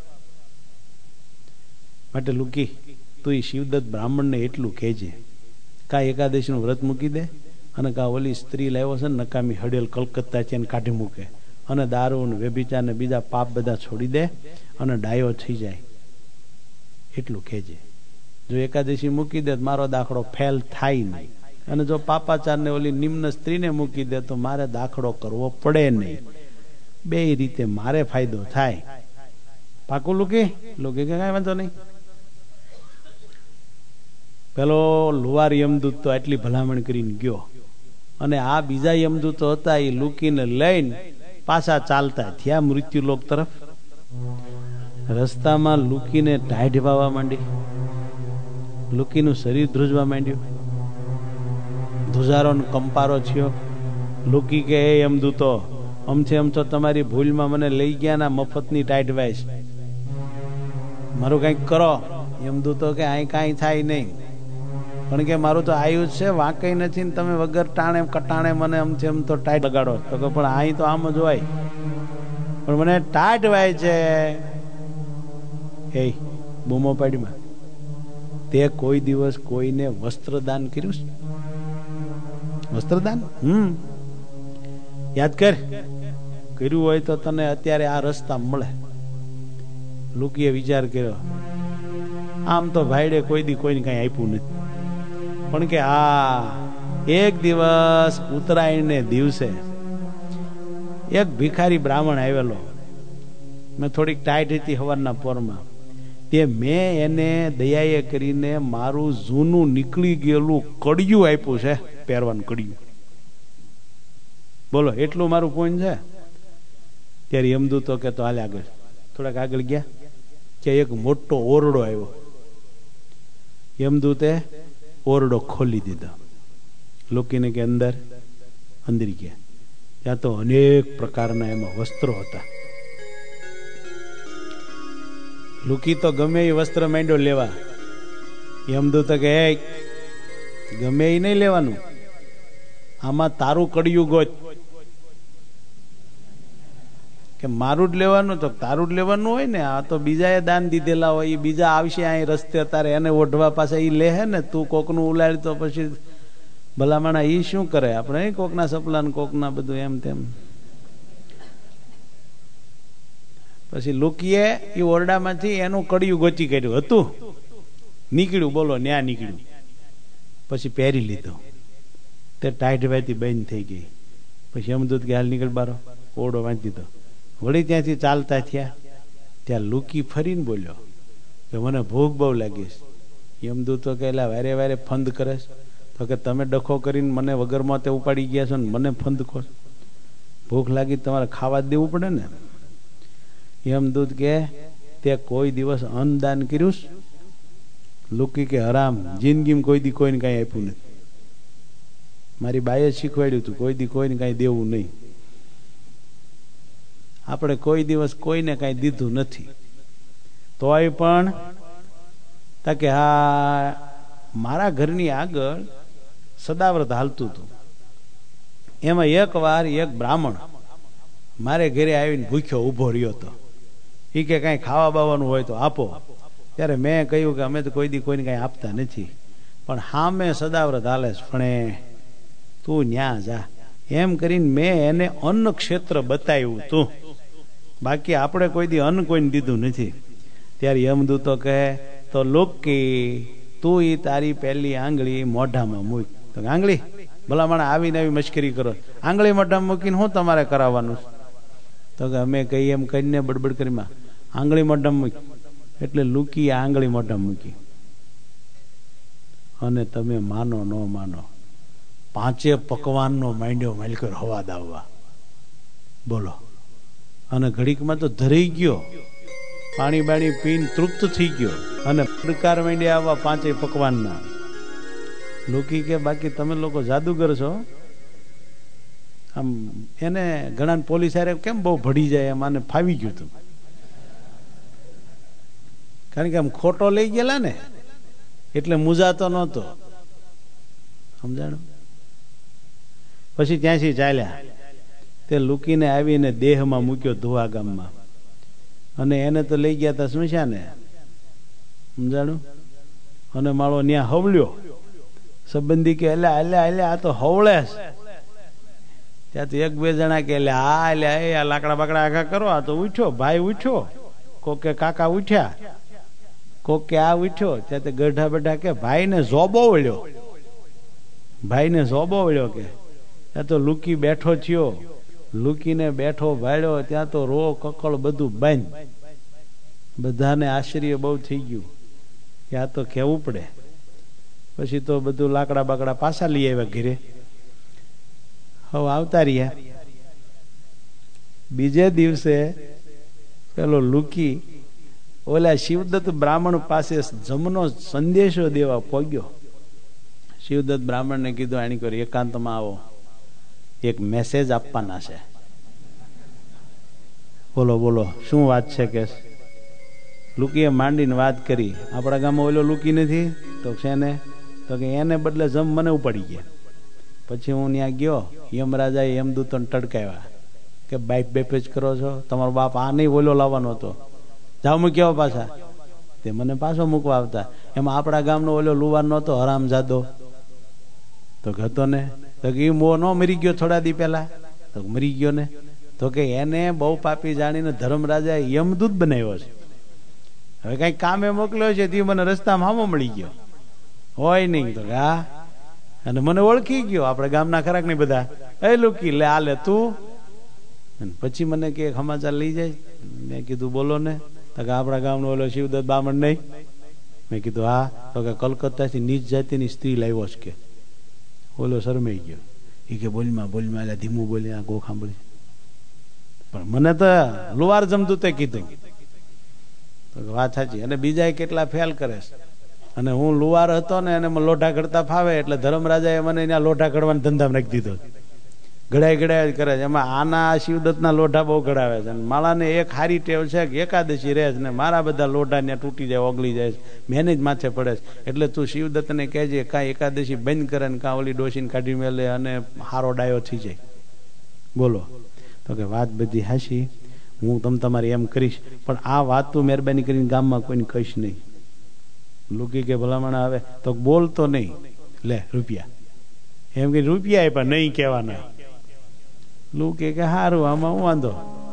માટે લુકી, તું એ શિવદત્ત બ્રાહ્મણને એટલું કહેજે, કા એકાદશી નું વ્રત મૂકી દે, અને કા ઓલી સ્ત્રી લાવ્યો છે ને નકામી હડેલ કલકત્તા છે એને કાઢી મૂકે, અને દારૂ ને વ્યભિચાર ને બીજા પાપ બધા છોડી દે અને ડાયો થઈ જાય, એટલું કહેજે. જો એકાદશી મૂકી દે મારો દાખલો ફેલ થાય નહીં, અને જો પાપાચાર ને ઓલી નિમ્ન સ્ત્રીને મૂકી દે તો મારે દાખલો કરવો પડે નહીં. બે રીતે મારે ફાયદો થાય. પાકું લુકી લુકી કે કાંઈ વાંધો નહીં. પેલો લુવાર યમદૂત તો આટલી ભલામણ કરીને ગયો અને આ બીજા યમદૂતો હતા એ લુકીને લઈને પાછા ચાલતા થયા મૃત્યુલોક તરફ. રસ્તામાં લુકીને ટાઢ વાવા માંડી, લુકીનું શરીર ધ્રુજવા માંડ્યું, ધુજારો કંપારો થયો. લુકી કે એ યમદૂતો અમથે અમથો તમારી ભૂલમાં મને લઈ ગયા ના મફતની ટાઢ વાઈશ, મારું કંઈક કરો. યમદૂતો કે અહીં કાંઈ થાય નહીં, પણ કે મારું તો આયુ છે, વાંકઈ નથી ને તમે વગર ટાણે કટાણે મને અમથી આમ તો ટાઈટ લગાડો. તો કે પણ અહીં તો આમ જ હોય, પણ મને ટાઈટ વાય છે. એ બૂમો પાડીમાં તે કોઈ દિવસ કોઈને વસ્ત્રદાન કર્યું? વસ્ત્રદાન હમ યાદ કર, કર્યું હોય તો તને અત્યારે આ રસ્તા મળે. લુકીએ વિચાર કર્યો, આમ તો ભાઈડે કોઈ દી કોઈને કઈ આપ્યું નથી, પણ કે આ એક દિવસ ઉત્તરાયણને દિવસે એક ભિખારી બ્રાહ્મણ આવેલો, મેં થોડીક ટાઈટ હતી સવારના પોરમાં, તે મેં એને દયાએ કરીને મારું જૂનું નીકળી ગયેલું કડિયું આપ્યું છે પહેરવાનું, કડિયું. બોલો એટલું મારું પોઈન્ટ છે. ત્યારે યમદૂતો કે તો હાલે આગળ. થોડાક આગળ ગયા કે એક મોટો ઓરડો આવ્યો. યમદૂતે ઓરડો ખોલી દીધો. લોકોને કે અંદર અંદર ગયા. ત્યાં તો અનેક પ્રકારના એમાં વસ્ત્રો હતા. લુકી તો ગમે એ વસ્ત્ર માંડ્યો લેવા. યમદૂત કે ગમે એ નહીં લેવાનું, આમાં તારું કડિયું ગોત. કે મારું જ લેવાનું? તો તારું જ લેવાનું હોય ને, આ તો બીજાએ દાન દીધેલા હોય, એ બીજા આવશે અહીં રસ્તે તારે એને ઓઢવા પાસે એ લે હે ને, તું કોકનું ઉલાડ તો પછી ભલામણા એ શું કરે? આપણે કોકના સપલા ને કોકના બધું એમ તેમ. પછી લુકીએ એ ઓરડામાંથી એનું કડિયું ગોચી કાઢ્યું હતું, નીકળ્યું. બોલો ન્યા નીકળ્યું. પછી પહેરી લીધું. તે ટાઈટ વાયથી બંધ થઈ ગઈ. પછી યમદૂત કે હાલ નીકળ બારો, ઓરડો વાંચી દીધો. વળી ત્યાંથી ચાલતા થયા. ત્યાં લુકી ફરીને બોલ્યો કે મને ભૂખ બહુ લાગી છે. યમદૂતો કે એટલે વારે વારે ફંદ કરે. તો કે તમે ડખો કરીને મને વગરમાં તે ઉપાડી ગયા છો ને મને ફંદ ખો. ભૂખ લાગી તમારે ખાવા જ દેવું પડે ને. યમદૂત કે તે કોઈ દિવસ અન્નદાન કર્યું? લુકી કે હરામ, જિંદગીમાં કોઈ દી કોઈને કઈ આપ્યું નથી. મારી બાએ શીખવાડ્યું હતું કોઈ દી કોઈને કઈ દેવું નહીં. આપણે કોઈ દિવસ કોઈને કઈ દીધું નથી. તોય પણ તાકે હા મારા ઘરની આગળ સદાવ્રત હાલતું હતું. એમાં એક વાર એક બ્રાહ્મણ મારે ઘરે આવીને ભૂખ્યો ઉભો રહ્યો હતો. એ કે કઈ ખાવા બાવાનું હોય તો આપો. ત્યારે મેં કહ્યું કે અમે તો કોઈ દી કોઈને કઈ આપતા નથી, પણ હા મેં સદાવ્રત હાલે પણ તું ન્યા જા એમ કરીને મેં એને અન્ન ક્ષેત્ર બતાવ્યું તું. બાકી આપણે કોઈ દી અન્ન કોઈને દીધું નથી. ત્યારે યમદૂતો કહે તો લુકી તું ઈ તારી પહેલી આંગળી મોઢામાં મૂક. તો આંગળી ભલા મને આવીને આવી મશ્કરી કરો, આંગળી મોઢામાં મૂકીને હું તમારે કરાવવાનું? તો કે અમે કહીએ એમ કરીને બડબડ કરીમાં આંગળી મોઢામાં મૂકી. એટલે લુકી આંગળી મોઢામાં મૂકી. અને તમે માનો ન માનો, પાંચે પકવાનનો માંડ્યો માલકર હવા દાવવા. બોલો. અને ઘડીકમાં તો ધરાઈ ગયો, પાણી બાણી પીને તૃપ્ત થઈ ગયો અને પ્રકાર માંડ્યા આવવા પાંચે પકવાનના. લુકી કે બાકી તમે લોકો જાદુગર છો. આમ એને ઘણા પોલીસ હારે કેમ બહુ ભડી જાય એમ આને ફાવી ગયું હતું. કારણ કે આમ ખોટો લઈ ગયેલા ને એટલે મુજાતો નહોતો. સમજાણું? પછી ત્યાંથી ચાલ્યા. તે લુકીને આવીને દેહમાં મૂક્યો ધોવા ગામમાં, અને એને તો લઈ ગયા હતા સ્મશાને. સમજાણું? અને માળો ન્યા હવલ્યો. સંબંધી કે એટલે એટલે એટલે આ તો હવળે. ત્યાંથી એક બે જણા કે એટલે હા એટલે આ લાકડા બાકડા આખા કરો, આ તો ઉઠ્યો ભાઈ ઉઠ્યો, કોકે કાકા ઉઠ્યા, કોકે આ ઉઠ્યો. ત્યાં તે ગઢા બેઠા કે ભાઈ ને જોબો વળ્યો. ભાઈને સોબો વળ્યો કે ત્યાં તો લુકી બેઠો થયો, લુકીને બેઠો ભાડ્યો ત્યાં તો રો કકળ બધું બંધ. બધાને આશ્ચર્ય બહુ થઈ ગયું કે આ તો કહેવું પડે. પછી તો બધું લાકડા બાકડા પાછા લઈ આવ્યા ઘરે. હવે આવતા રહ્યા. બીજે દિવસે પેલો લુકી ઓલા શિવદત્ત બ્રાહ્મણ પાસે જમનો સંદેશો દેવા પહોંચ્યો. શિવદત્ત બ્રાહ્મણને કીધું આની કરી એકાંતમાં આવો, એક મેસેજ આપવાના છે. બોલો બોલો શું વાત છે કે લુકીએ માંડીને વાત કરી. આપણા ગામમાં ઓલો લુકી નથી તો છે ને, તો કે એને બદલે જમ મને ઉપાડી ગયા. પછી હું ત્યાં ગયો, યમરાજાએ યમદૂતોને ટડકાવ્યા કે બાઈપ બેપ જ કરો છો, તમારો બાપ આ નહીં ઓલો લાવવાનો હતો, જાઓ મૂક્યા પાછા. તે મને પાછો મૂકવા આવતા. એમાં આપણા ગામનો ઓલો લુવાર નહોતો હરામજાદો, તો હતો ને, તો કે મો ન મરી ગયો થોડા દી પહેલા, તો મરી ગયો ને. તો કે એને બહુ પાપી જાણીને ધર્મરાજાએ યમદૂત બનાવ્યો છે. હવે કઈ કામે મોકલ્યો છે તે મને રસ્તામાં હામો મળી ગયો હોય નહીં. તો હા, અને મને ઓળખી ગયો, આપણે ગામના ખરાક નહીં બધા, એ લુકી લે આ લે તું. પછી મને કે સમાચાર લઈ જાય. મેં કીધું બોલો ને. તો કે આપણા ગામનો ઓલો શિવદત્ત બામણ નહીં. મેં કીધું હા. તો કે કલકત્તાથી નીચ જાતિની સ્ત્રી લાવ્યો છે કે. ઓલો શરમાઈ ગયો. એ કે બોલમાં બોલમાં એટલે ધીમું બોલી આ ગો સાંભળી. પણ મને તો લુવાર જમદૂતે કીધું. તો વાત સાચી. અને બીજા કેટલા ફેલ કરે છે. અને હું લુવાર હતો ને એને લોઢા ઘડતા ફાવે એટલે ધર્મરાજાએ મને ત્યાં લોઢા ઘડવાનો ધંધા નાખી દીધો. ઘડાય ઘડાય જ કરે છે. એમાં આના શિવદત્તના લોઢા બહુ ઘડાવે છે. માળાને એક હારી ટેવ છે કે એકાદશી રહે છે ને મારા બધા લોઢા ત્યાં તૂટી જાય, ઓગળી જાય છે, મેને જ માથે પડે છે. એટલે તું શિવદત્તને કહેજે કાંઈ એકાદશી બંધ કરે ને કાં ઓલી ડોસીને કાઢી મેલે અને હારો ડાયો થઈ જાય. બોલો. તો કે વાત બધી હાશી, હું તમ તમારી એમ કરીશ, પણ આ વાત તું મહેરબાની કરીને ગામમાં કોઈને કહીશ નહીં. લુકી કે ભલામણ આવે તો બોલતો નહીં, લે રૂપિયા એમ કે રૂપિયા પણ નહીં કહેવાના. લુકે કે હારું આમાં હું વાંધો.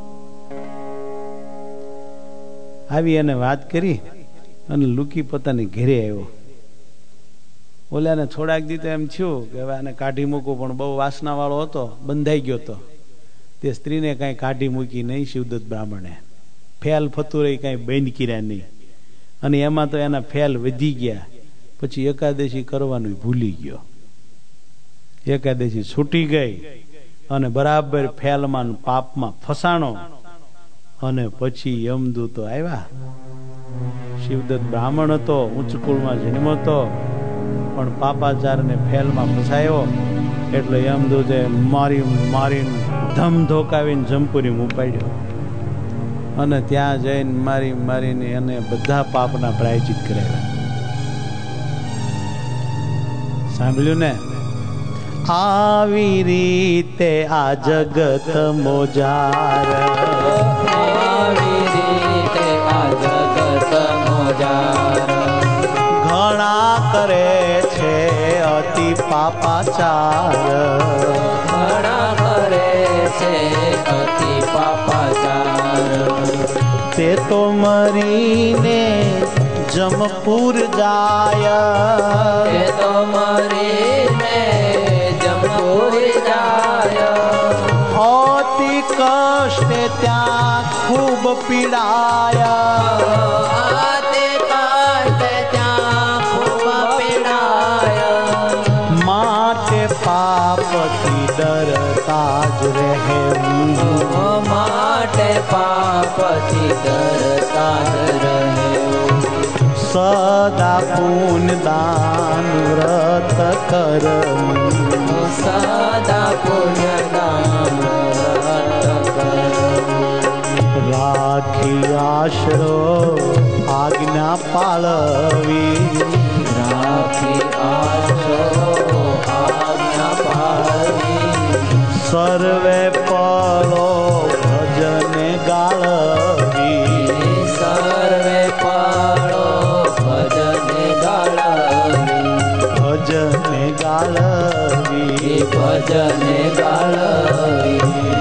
આવી એને વાત કરી અને લુકી પોતાની ઘરે આવ્યો. ઓલાને થોડાક દી તો એમ થયું કે હવે આને કાઢી મૂકવું, પણ બહુ વાસના વાળો હતો, બંધાઈ ગયો હતો. તે સ્ત્રીને કાંઈ કાઢી મૂકી નહીં શિવદત્ત બ્રાહ્મણે. ફેલ ફતુરે કાંઈ બંધ કર્યા નહીં. અને એમાં તો એના ફેલ વધી ગયા. પછી એકાદશી કરવાનું ભૂલી ગયો. એકાદશી છૂટી ગઈ અને બરાબર ફેલમાં પાપમાં ફસાણો. અને પછી યમદૂતો આવ્યા. શિવદત્ત બ્રાહ્મણ હતો, ઉચ્ચ કુળમાં જન્મ હતો, પણ પાપાચારને ફેલમાં ફસાયો. એટલે યમદૂતે મારી મારીને ધમ ધોકાવીને જમપુરી ઉપાડ્યો. અને ત્યાં જઈને મારી મારીને એને બધા પાપના પ્રાયચિત કરાવ્યા. સાંભળ્યું ને? આવી રીતે આ જગત મોજાર, આવી રીતે આ જગત મોજાર, ઘણા કરે છે અતિ પાપાચાર, ઘણા કરે છે અતિ પાપાચાર. તે તો મરીને જમપુર જાય, તે તો મરીને જમપુર જાય, અતિ કષ્ટે ત્યાં ખૂબ પીડાયા, અતિ કષ્ટે ત્યાં ખૂબ પીડાયા. માટે પાપથી ડરતા જ રહેવું, માટે પાપથી ડરતા જ રહેવું. સદા પુન દાન વ્રત કરવું, સદા પુણ્ય દાન વ્રત કરવું. રાખી આશરો આજ્ઞા પાળવી, રાખી આશરો આજ્ઞા પાળવી. સર્વે પળો ભજને ગાળવી, સર્વે પળો ભજને ગાળવી, ભજને ગાળવી, ભજને ગાળવી.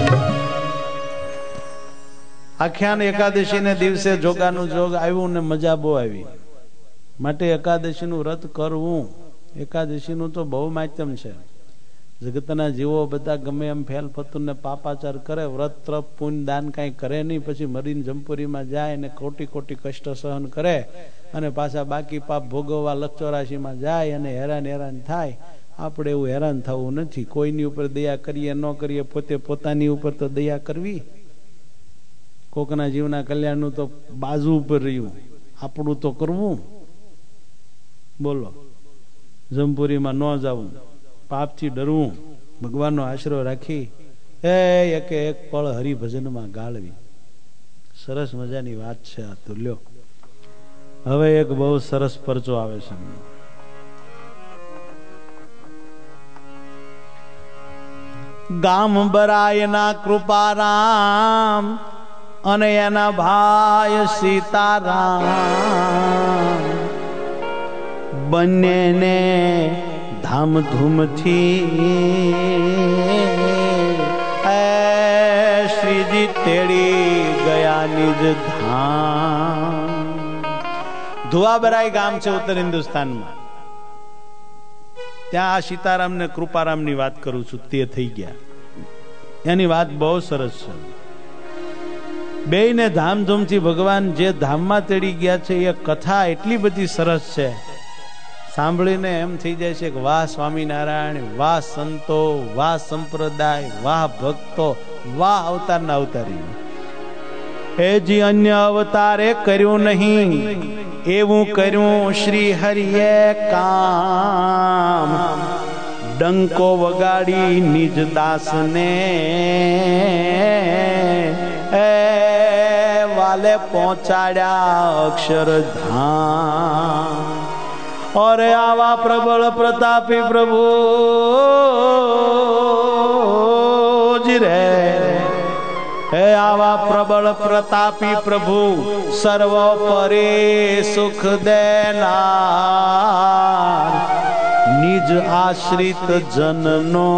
આખ્યાન એકાદશી ને દિવસે જોગાનું જોગ આવ્યું ને મજા બહુ આવી. માટે એકાદશી નું વ્રત કરવું એકાદશીનું તો બહુ માધ્યમ છે. જગતના જીવો બધા ગમે એમ ફેલ ફતું ને પાપાચાર કરે, વ્રત ત્રપ પુણ્ય દાન કાંઈ કરે નહીં, પછી મરીને જમપુરીમાં જાય ને કોટી કોટી કષ્ટ સહન કરે અને પાછા બાકી પાપ ભોગવવા લક્ષોરાશીમાં જાય અને હેરાન હેરાન થાય. આપણે એવું હેરાન થવું નથી. કોઈની ઉપર દયા કરીએ ન કરીએ, પોતે પોતાની ઉપર તો દયા કરવી. કોકના જીવના કલ્યાણનું તો બાજુ ઉપર રહ્યું, આપણું તો કરવું. બોલો, જમપુરીમાં ન જવું, પાપથી ડરવું, ભગવાનનો આશરો રાખી એ એક એક પળ હરિભજનમાં ગાળવી. સરસ મજાની વાત છે આ તો. લ્યો હવે એક બહુ સરસ પરચો આવે છે. ગામ બરાયના કૃપારામ અને એના ભાઈ સીતારામ બંનેને ધામધૂમથી શ્રીજી તેડી ગયા નિજ ધામ. ધુવાબરાઈ ગામ છે ઉત્તર હિન્દુસ્તાનમાં. ત્યાં આ સીતારામ ને કૃપારામ ની વાત કરું છું. તે થઈ ગયા, એની વાત બહુ સરસ છે. બે ને ધામધૂમથી ભગવાન જે ધામમાં તેડી ગયા છે એ કથા એટલી બધી સરસ છે, સાંભળીને એમ થઈ જાય છે કે વાહ સ્વામિનારાયણ, વાહ સંતો, વાહ સંપ્રદાય, વાહ ભક્તો, વાહ અવતારના અવતારી. એ જી અન્ય અવતારે કર્યું નહીં એવું કર્યું શ્રી હરિએ કામ. ડંકો વગાડી નિજ દાસને એ વાલે પહોંચાડ્યા અક્ષરધામ. और आवा प्रबल प्रतापी प्रभु जी रे, हे आवा प्रबल प्रतापी प्रभु सर्वोपरि सुख देनार. निज आश्रित जननो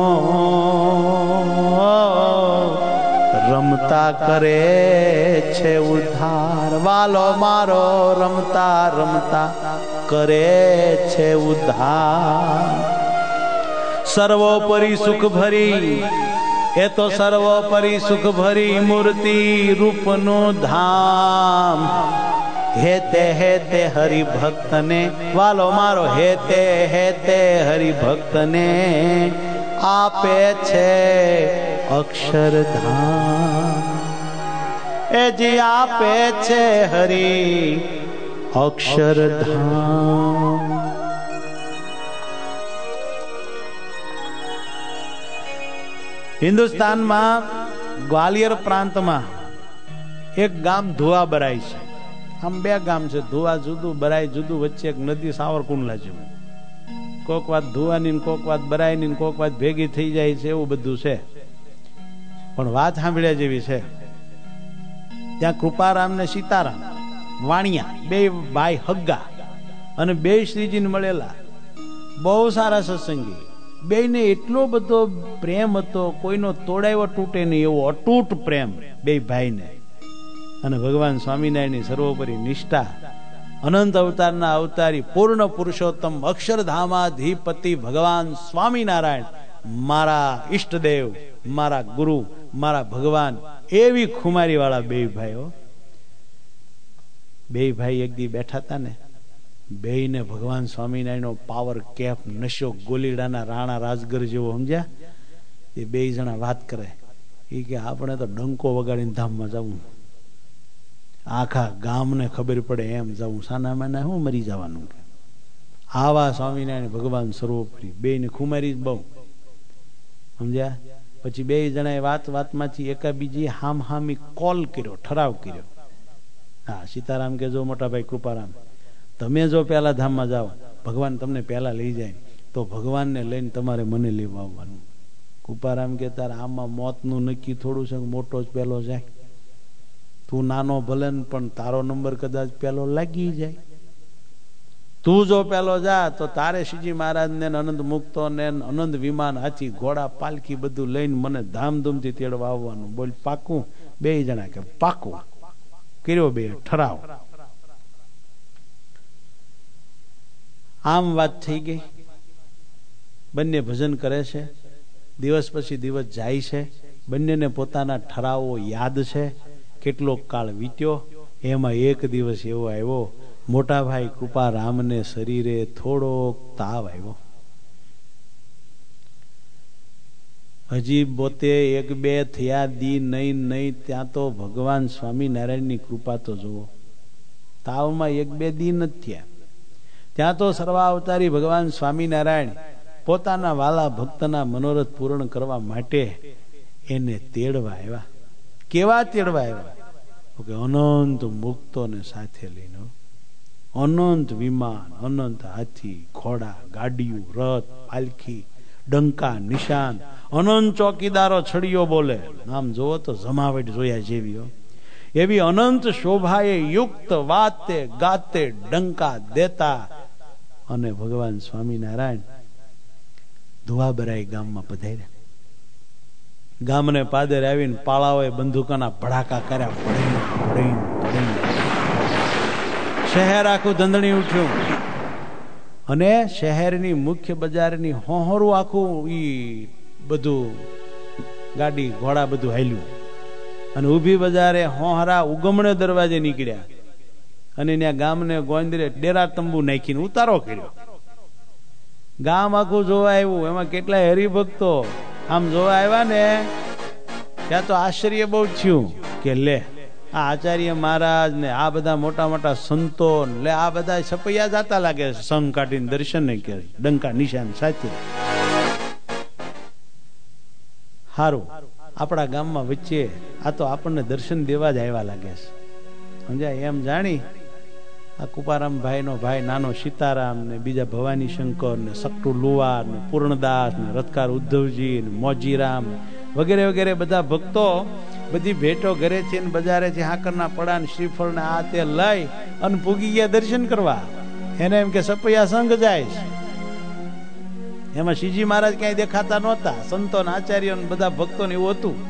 રમતા કરે છે ઉદ્ધાર. વાલો મારો રમતા રમતા કરે છે ઉદ્ધાર. સર્વોપરી સુખ ભરી, એ તો સર્વોપરી સુખ ભરી મૂર્તિ રૂપનું ધામ. હેતે હેતે હરિભક્તને, વાલો મારો હેતે હેતે હરિભક્તને આપે છે અક્ષરધામ. એ જી આપે છે હરી અક્ષરધામ. હિન્દુસ્તાનમાં ગ્વાલિયર પ્રાંતમાં એક ગામ ધુવાબરાઈ છે. આમ બે ગામ છે, ધુવા જુદું, બરાઈ જુદું, વચ્ચે એક નદી સાવરકુંડલા જેવું. કોક વાત ધુવાની, કોક વાત બરાઈની, કોક વાત ભેગી થઈ જાય છે, એવું બધું છે. પણ વાત સાંભળ્યા જેવી છે. ત્યાં કૃપારામ ને સીતારામ વાણિયા બે ભાઈ હગ્ગા અને બે શ્રીજીને મળેલા, બહુ સારા સત્સંગી. બે ને એટલો બધો પ્રેમ હતો, કોઈનો તોડાયો તૂટે નહીં એવો અતૂટ પ્રેમ બે ભાઈને. અને ભગવાન સ્વામિનારાયણની સર્વોપરી નિષ્ઠા. અનંત અવતારના અવતારી પૂર્ણ પુરુષોત્તમ અક્ષરધામાધિપતિ ભગવાન સ્વામિનારાયણ મારા ઈષ્ટદેવ, મારા ગુરુ, મારા ભગવાન, એવી ખુમારી વાળા બે ભાઈઓ. બે ભાઈ એક દી બેઠા હતા ને, બે ને ભગવાન સ્વામિનારાયણનો પાવર કેફ નશો ગોલીડાના રાણા રાજગર જેવો, સમજ્યા? એ બે જણા વાત કરે. એ કે આપણે તો ડંકો વગાડીને ધામમાં જવું, આખા ગામને ખબર પડે એમ જવું, સાના માના હું મરી જવાનું. આવા સ્વામિનારાયણ ભગવાન સર્વોપરી. બે ને ખુમારી જ બહુ, સમજ્યા? પછી બે જણાએ વાત વાતમાંથી એકા બીજી હામ હામી કોલ કર્યો, ઠરાવ કર્યો. હા, સીતારામ કે જો મોટા ભાઈ કૃપારામ, તમે જો પહેલા ધામમાં જાઓ, ભગવાન તમને પહેલા લઈ જાય, તો ભગવાનને લઈને તમારે મને લેવા આવવાનું. કૃપારામ કે તાર આમાં મોતનું નક્કી થોડું છે, મોટો જ પહેલો જાય. તું નાનો ભલે ને પણ તારો નંબર કદાચ પહેલો લાગી જાય. તું જો પહેલો જા તો તારે શ્રીજી મહારાજ ને અનંત મુક્તો ને અનંત વિમાન, હાથી, ઘોડા, પાલખી બધું લઈને મને ધામધૂમથી તેડવા આવવાનું. બોલ પાકું? બે જણા કે પાકું. કર્યો બે ઠરાવ. આમ વાત થઈ ગઈ. બંને ભજન કરે છે. દિવસ પછી દિવસ જાય છે. બંનેને પોતાના ઠરાવો યાદ છે. કેટલોક કાળ વીત્યો. એમાં એક દિવસ એવો આવ્યો, મોટા ભાઈ કૃપારામને શરીરે થોડોક તાવ આવ્યો. હજી બોતે એક બે થયા દી નહીં નહીં ત્યાં તો ભગવાન સ્વામિનારાયણની કૃપા તો જુઓ. તાવમાં એક બે દી નથી થયા ત્યાં તો સર્વાવતારી ભગવાન સ્વામિનારાયણ પોતાના વાલા ભક્તના મનોરથ પૂર્ણ કરવા માટે એને તેડવા આવ્યા. કેવા તેડવા આવ્યા? કે અનંત મુક્તોને સાથે લઈને, અનંત વિમાન, અનંત હાથી, ઘોડા, ગાડીઓ, રથ, પાલખી, ડંકા, નિશાન, અનંત ચોકીદારો છડીઓ બોલે. આમ જોવો તો જમાવટ જોયા જેવી એવી અનંત શોભાએ યુક્ત વાતે ગાતે ડંકા દેતા અને ભગવાન સ્વામિનારાયણ ધુવાબરાઈ ગામમાં પધાર્યા. ગામને પાદર આવીને પાળાઓએ બંદૂકોના ભડાકા કર્યા. પડીને પડીને પડીને શહેર આખું ધંધણી ઉઠ્યું અને શહેરની મુખ્ય બજારની હોહરું આખું ઈ બધું ગાડી ઘોડા બધું હાલ્યું અને ઊભી બજારે હોહરા ઉગમણે દરવાજે નીકળ્યા અને ત્યાં ગામને ગોંદરે ડેરા તંબુ નાખીને ઉતારો કર્યો. ગામ આખું જોવા આવ્યું. એમાં કેટલાય હરિભક્તો આમ જોવા આવ્યા ને ત્યાં તો આશ્ચર્ય બહુ થયું કે લે આ આચાર્ય મહારાજ ને આ બધા મોટા મોટા સંતો લે આ બધા છપૈયા જાતા લાગે. સંગ કાઢીને દર્શન ને કરે, ડંકા નિશાન સાથે. હારું, આપણા ગામમાં વચ્ચે આ તો આપણને દર્શન દેવા જ આવ્યા લાગે છે. સમજાય? એમ જાણી આ કુપારામ ભાઈ નો ભાઈ નાનો સીતારામ ને બીજા ભવાની શંકર ને સકટુ લુવાર ને પૂર્ણદાસ ને રથકાર ઉદ્ધવજી ને મોજીરામ વગેરે વગેરે બધા ભક્તો બધી ભેટો ઘરે છે ને બજારે છે હાકરના પડા ને શ્રીફળ ને આ તે લઈ અને પૂગી ગયા દર્શન કરવા. એને એમ કે સપૈયા સંઘ જાય. એમાં શ્રીજી મહારાજ ક્યાંય દેખાતા નહોતા. સંતો ને આચાર્યો ને બધા ભક્તો ને એવું હતું.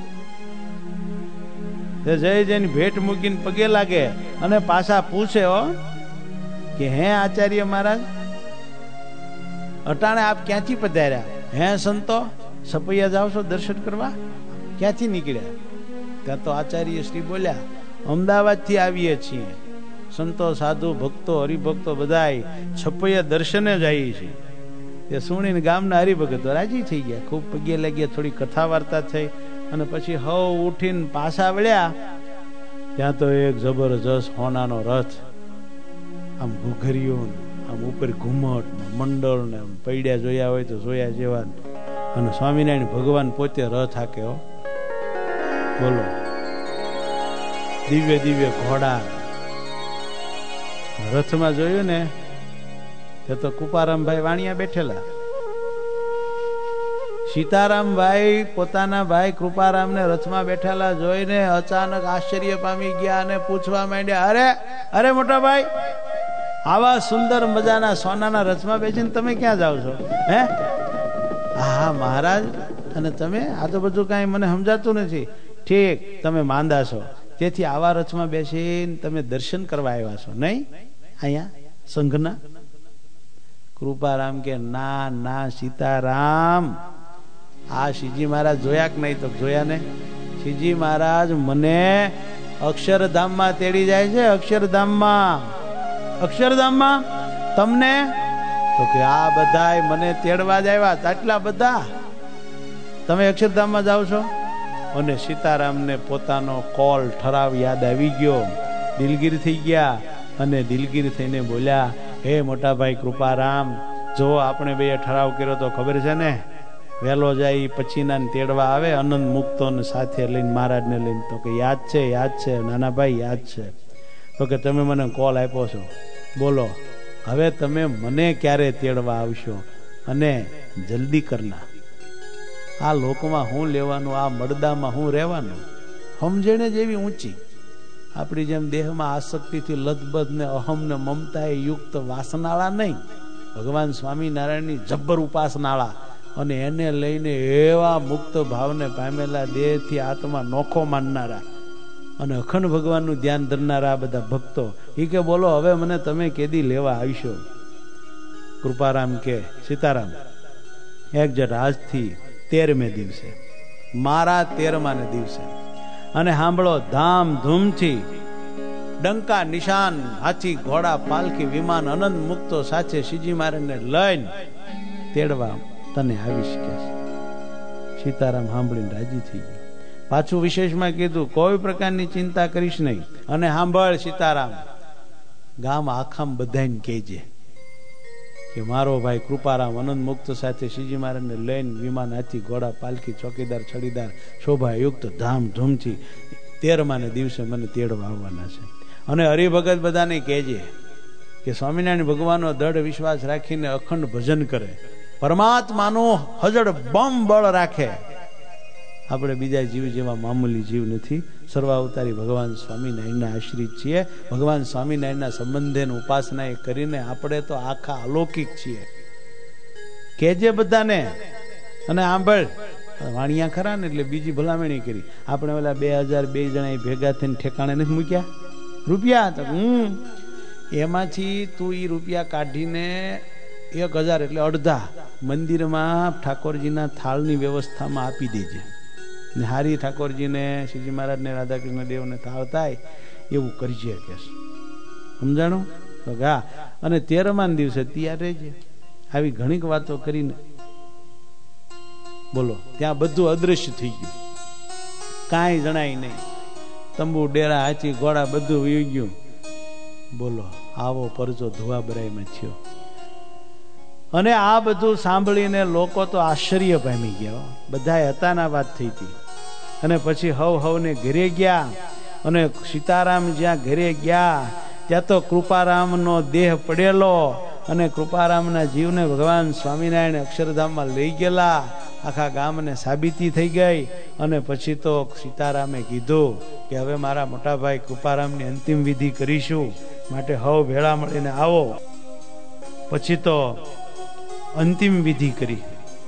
જય જઈને ભેટ મૂકીને પગે લાગે અને પાછા પૂછે હો કે હે આચાર્ય મહારાજ અટાણે આપ ક્યાંથી પધાર્યા? હે સંતો સપૈયા જાવ છો દર્શન કરવા? ક્યાંથી નીકળ્યા? ત્યાં તો આચાર્ય શ્રી બોલ્યા અમદાવાદ થી આવીએ છીએ. સંતો સાધુ ભક્તો હરિભક્તો બધાય છપૈયા દર્શને જઈએ છીએ. એ સુણીને ગામના હરિભક્તો રાજી થઈ ગયા. ખૂબ પગે લાગ્યા. થોડી કથા વાર્તા થઈ અને પછી હવ ઉઠીને પાછા વળ્યા. ત્યાં તો એક જબરજસ્ત હોનાનો રથ, આમ ઘુઘરીઓ, આમ ઉપર ઘુમટ મંડળ ને પૈડ્યા જોયા હોય તો જોયા જેવા. અને સ્વામિનારાયણ ભગવાન પોતે રથ હાકે. બોલો, દિવ્ય દિવ્ય ઘોડા. રથમાં જોયું ને તે તો કુપારામભાઈ વાણિયા બેઠેલા. સીતારામભાઈ પોતાના ભાઈ કૃપારામને રથમાં બેઠેલા જોઈને અચાનક આશ્ચર્ય પામી ગયા અને પૂછવા માંડ્યા, અરે અરે મોટા ભાઈ, આવા સુંદર મજાના સોનાના રથમાં બેસીને તમે ક્યાં જાઓ છો? હે હા મહારાજ, અને તમે આ તો બધું કઈ મને સમજાતું નથી. ઠીક, તમે માંદા છો તેથી આવા રથમાં બેસીને તમે દર્શન કરવા આવ્યા છો નહીં અહીંયા સંઘના? કૃપારામ કે ના ના સીતારામ, આ શ્રીજી મહારાજ જોયા કે નહીં? તો જોયા ને. શ્રીજી મહારાજ મને અક્ષરધામમાં તેડી જાય છે. અક્ષરધામમાં. અક્ષરધામમાં તમને? તો કે આ બધા મને તેડવા જ આવ્યા. આટલા બધા તમે અક્ષરધામમાં જાઓ છો? અને સીતારામને પોતાનો કોલ ઠરાવ યાદ આવી ગયો. દિલગીર થઈ ગયા અને દિલગીર થઈને બોલ્યા, હે મોટા ભાઈ કૃપારામ, જો આપણે બે ઠરાવ કર્યો તો ખબર છે ને, વહેલો જાય પછીના તેડવા આવે અનંત મુક્તો સાથે લઈને મહારાજને લઈને. તો કે યાદ છે, યાદ છે નાના ભાઈ, યાદ છે. તો કે તમે મને કોલ આપ્યો છો, બોલો હવે તમે મને ક્યારે તેડવા આવશો અને જલ્દી કરના. આ લોકમાં હું લેવાનું, આ મડદામાં હું રહેવાનું. સમજણે જેવી ઊંચી. આપણી જેમ દેહમાં આસક્તિથી લથબથ ને અહમ ને મમતા એ યુક્ત વાસનાળા નહીં. ભગવાન સ્વામિનારાયણની જબ્બર ઉપાસનાળા અને એને લઈને એવા મુક્ત ભાવને પામેલા, દેહથી આત્મા નોખો માનનારા અને અખંડ ભગવાનનું ધ્યાન ધરનારા બધા ભક્તો. એ કે બોલો હવે મને તમે કેદી લેવા આવશો? કૃપારામ કે સીતારામ, એક્ઝેક્ટ આજથી તેરમે દિવસે, મારા તેરમાને દિવસે. અને સાંભળો, ધામધૂમથી ડંકા નિશાન, હાથી ઘોડા પાલખી વિમાન અનંત મુક્તો સાથે શ્રીજી મહારાજને લઈને તેડવા તને આવીશ કે. સીતારામ સાંભળીને રાજી થઈ ગયો. પાછું વિશેષમાં કીધું, કોઈ પ્રકારની ચિંતા કરીશ નહીં. અને સાંભળ સીતારામ, ગામ આખામાં બધાને કહેજે કે મારો ભાઈ કૃપારામ અનંત મુક્ત સાથે શ્રીજી મહારાજને લઈને વિમાન, હાથી ઘોડા પાલખી ચોકીદાર છડીદાર શોભાયુક્ત ધામધૂમથી તેરમાને દિવસે મને તેડવા આવવાના છે. અને હરિભગત બધાને કહેજે કે સ્વામિનારાયણ ભગવાનનો દ્રઢ વિશ્વાસ રાખીને અખંડ ભજન કરે, પરમાત્માનું હજડ બમ બળ રાખે. આપણે બીજા જીવ જેવા મામૂલી જીવ નથી, સર્વાવતારી ભગવાન સ્વામિનારાયણના આશ્રિત છીએ. ભગવાન સ્વામિનારાયણના સંબંધે ઉપાસના એ કરીને આપણે તો આખા અલૌકિક છીએ. કેજે બધાને. અને આંબળ વાણિયા ખરા ને એટલે બીજી ભલામણી કરી. આપણે ઓલા બે હજાર બે જણા ભેગા થઈને ઠેકાણે નથી મૂક્યા રૂપિયા, તો હમ એમાંથી તું એ રૂપિયા કાઢીને એક હજાર એટલે અડધા મંદિરમાં ઠાકોરજીના થાળની વ્યવસ્થામાં આપી દેજે. ને હારી ઠાકોરજીને, શ્રીજી મહારાજને, રાધાકૃષ્ણ દેવને થાળ થાય એવું કરજે કે. સમજાણું? તો હા. અને તેરમાન દિવસે તૈયાર રહેજે. આવી ઘણીક વાતો કરીને બોલો, ત્યાં બધું અદૃશ્ય થઈ ગયું, કાંઈ જણાય નહીં. તંબુ, ડેરા, હાથી ઘોડા બધું વહી ગયું. બોલો, આવો પરચો ધોવા બરાઈમાં થયો. અને આ બધું સાંભળીને લોકો તો આશ્ચર્ય પામી ગયા. બધા હતાના વાત થઈ હતી. અને પછી હવ હવને ઘરે ગયા. અને સીતારામ જ્યાં ઘરે ગયા ત્યાં તો કૃપારામનો દેહ પડેલો. અને કૃપારામના જીવને ભગવાન સ્વામિનારાયણ અક્ષરધામમાં લઈ ગયેલા. આખા ગામને સાબિતી થઈ ગઈ. અને પછી તો સીતારામે કીધું કે હવે મારા મોટા ભાઈ કૃપારામની અંતિમ વિધિ કરીશું, માટે હવ ભેળા મળીને આવો. પછી તો અંતિમ વિધિ કરી.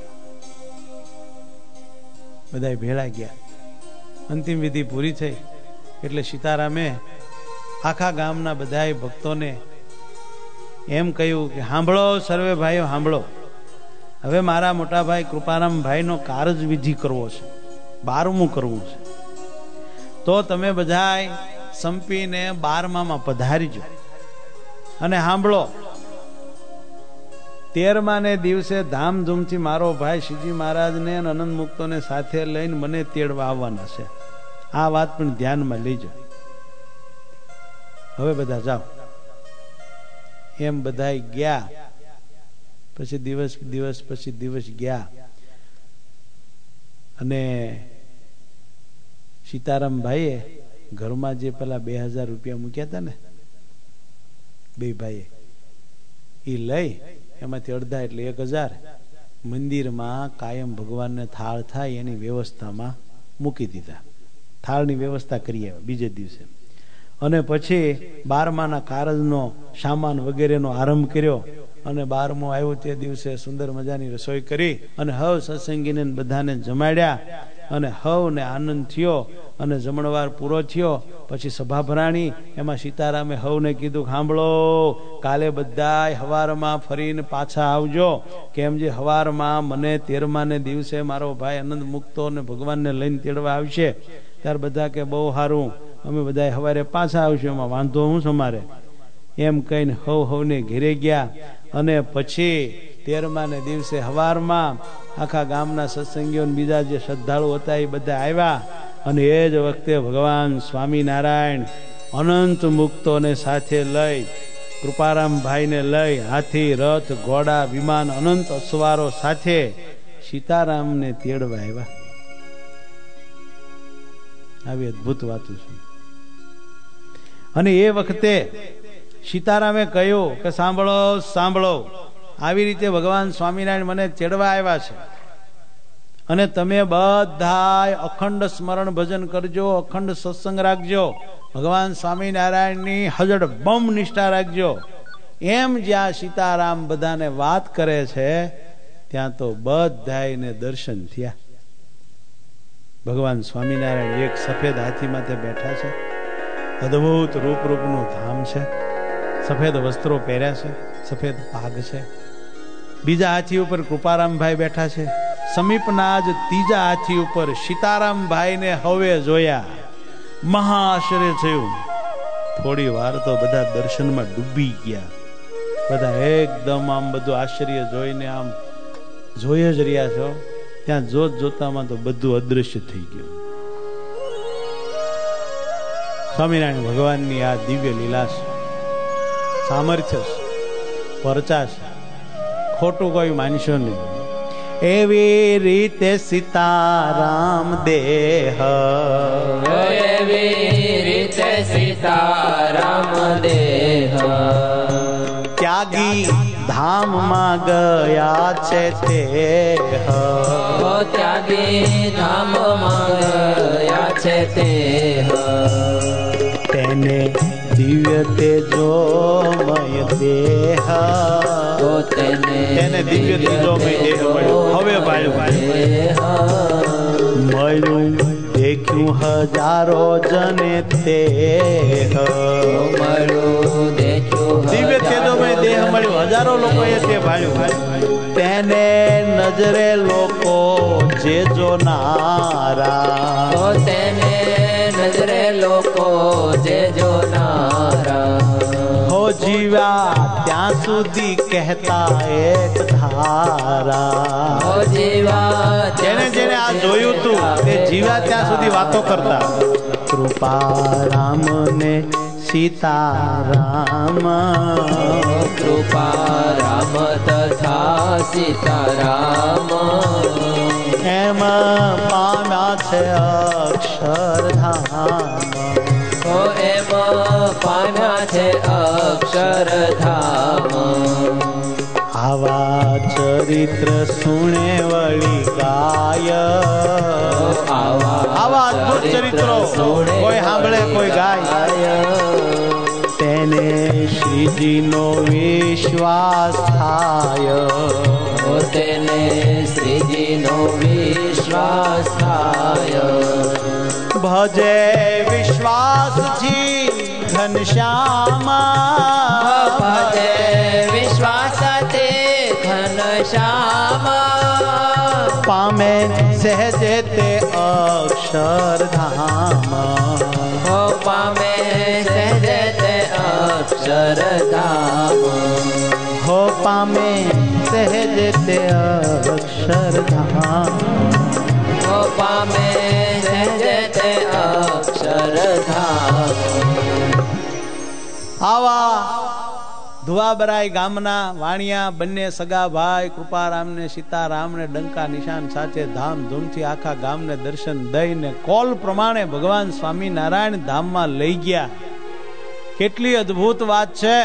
બધા ભેળા ગયા. અંતિમ વિધિ પૂરી થઈ એટલે સીતારામે આખા ગામના બધા ભક્તોને એમ કહ્યું કે સાંભળો સર્વે ભાઈઓ, સાંભળો, હવે મારા મોટા ભાઈ કૃપારામ ભાઈનો કારજ વિધિ કરવો છે, બારમું કરવું છે. તો તમે બધા સંપીને બારમામાં પધારીજો. અને સાંભળો, તેરમાને દિવસે ધામધૂમથી મારો ભાઈ શ્રીજી મહારાજને અનંત મુક્તોને સાથે લઈને મને તેડવા આવવાના છે. આ વાત પણ ધ્યાનમાં લેજો. હવે બધા જાઓ. એમ બધા ગયા. પછી દિવસ દિવસ પછી દિવસ ગયા. અને સીતારામ ભાઈએ ઘરમાં જે પેલા બે હજાર રૂપિયા મૂક્યા હતા ને બે ભાઈએ, એ લઈ એમાંથી અડધા એટલે એક હજાર મંદિરમાં કાયમ ભગવાનને થાળ થાય એની વ્યવસ્થામાં મૂકી દીધા. થાળની વ્યવસ્થા કરી આવ્યા બીજે દિવસે. અને પછી બારમાના કારજનો સામાન વગેરેનો આરંભ કર્યો. અને બારમો આવ્યો તે દિવસે સુંદર મજાની રસોઈ કરી અને હવ સત્સંગીને બધાને જમાડ્યા. અને હવને આનંદ થયો. અને જમણવાર પૂરો થયો. પછી સભા ભરાણી. એમાં સીતારામે હવને કીધું, સાંભળો, કાલે બધા હવારમાં ફરીને પાછા આવજો. કેમ જે હવારમાં મને તેરમાને દિવસે મારો ભાઈ અનંત મુક્તો ને ભગવાનને લઈને તેડવા આવશે. ત્યાર બધા કે બહુ સારું, અમે બધા હવારે પાછા આવશું, એમાં વાંધો હું સમારે. એમ કહીને હવ હવને ઘેરે ગયા. અને પછી તેરમાને દિવસે હવારમાં આખા ગામના સત્સંગીઓ બીજા જે શ્રદ્ધાળુ હતા એ બધા આવ્યા. અને એ જ વખતે ભગવાન સ્વામિનારાયણ અનંત મુક્તોને સાથે લઈ, કૃપારામ ભાઈને લઈ, હાથી, રથ, ઘોડા, વિમાન, અનંત અસવારો સાથે સીતારામને તેડવા આવ્યા. આવી અદભુત વાતો છે. અને એ વખતે સીતારામે કહ્યું કે સાંભળો સાંભળો, આવી રીતે ભગવાન સ્વામિનારાયણ મને તેડવા આવ્યા છે. અને તમે બધા અખંડ સ્મરણ ભજન કરજો, અખંડ સત્સંગ રાખજો, ભગવાન સ્વામિનારાયણની હજડ બમ નિષ્ઠા રાખજો. એમ જ્યાં સીતારામ બધાને વાત કરે છે ત્યાં તો બધાને દર્શન થયા. ભગવાન સ્વામિનારાયણ એક સફેદ હાથી માથે બેઠા છે. અદભુત રૂપરૂપનું ધામ છે. સફેદ વસ્ત્રો પહેર્યા છે, સફેદ પાગ છે. બીજા હાથી ઉપર કૃપારામભાઈ બેઠા છે. સમીપના જ ત્રીજા હાથી ઉપર સીતારામભાઈને હવે જોયા. મહાઆશ્ચર્ય થયું. થોડી વાર તો બધા દર્શનમાં ડૂબી ગયા. બધા એકદમ આમ બધું આશ્ચર્ય જોઈને આમ જોઈ જ રહ્યા છો. ત્યાં જોત જોતામાં તો બધું અદૃશ્ય થઈ ગયું. સ્વામિનારાયણ ભગવાનની આ દિવ્ય લીલા છે, સામર્થ્ય છે, પરચા છે. ખોટું કોઈ માનશો નહીં. એવી રીતે સીતારામ દેહ, એવી રીતે સીતારામ દેહ ત્યાગી ધામમાં ગયા છે તે, ત્યાગી ધામમાં ગયા છે તે, તેને દિવ્ય તેજોમય દેહ, તેને દિવ્ય તેજોમય દેહ મળ્યો. હવે ભાઈ મળ્યું દેખ્યું હજારો જને તે, મળ્યું દેખ્યું દિવ્ય તેજોમય દેહ મળ્યો. હજારો લોકોએ તે ભાળ્યું. તેને નજરે લોકો જે જોનારા, તેને નજરે લોકો જે જોનારા, હો જીવ્યા ત્યાં સુધી કહેતા એક ધારા, હો જીવા જેને જેને આ જોયું તું તે જીવ્યા ત્યાં સુધી વાતો કરતા. કૃપારામ ને સીતારામ, કૃપારામ તથા સીતારામ, એમ પામ્યા છે અક્ષરધામ, ઓ એમ પામ્યા છે અક્ષરધામ. આવા ચરિત્ર સુણે વળી ગાય, આવા અદભુત ચરિત્રો કોઈ સાંભળે કોઈ ગાય. તેને શ્રીજીનો વિશ્વાસ થાય, તેને શ્રીજીનો વિશ્વાસ થાય. ભજે વિશ્વાસથી ઘનશ્યામ, ભજે વિશ્વાસથી ઘનશ્યામ, પામે સહેજે તે અક્ષરધામ, હો પામે સહેજે તે અક્ષરધામ, હો પામે સહેજે તે અક્ષરધામ, હો પામે સહેજે તે અક્ષરધામ. આવા ધુવાબરાય ગામના વાણિયા બંને સગા ભાઈ કૃપારામ ને સીતારામ ને ડંકા નિશાન સાથે ધામધૂમથી આખા ગામને દર્શન દઈને કોલ પ્રમાણે ભગવાન સ્વામિનારાયણ ધામમાં લઈ ગયા. કેટલી અદ્ભુત વાત છે,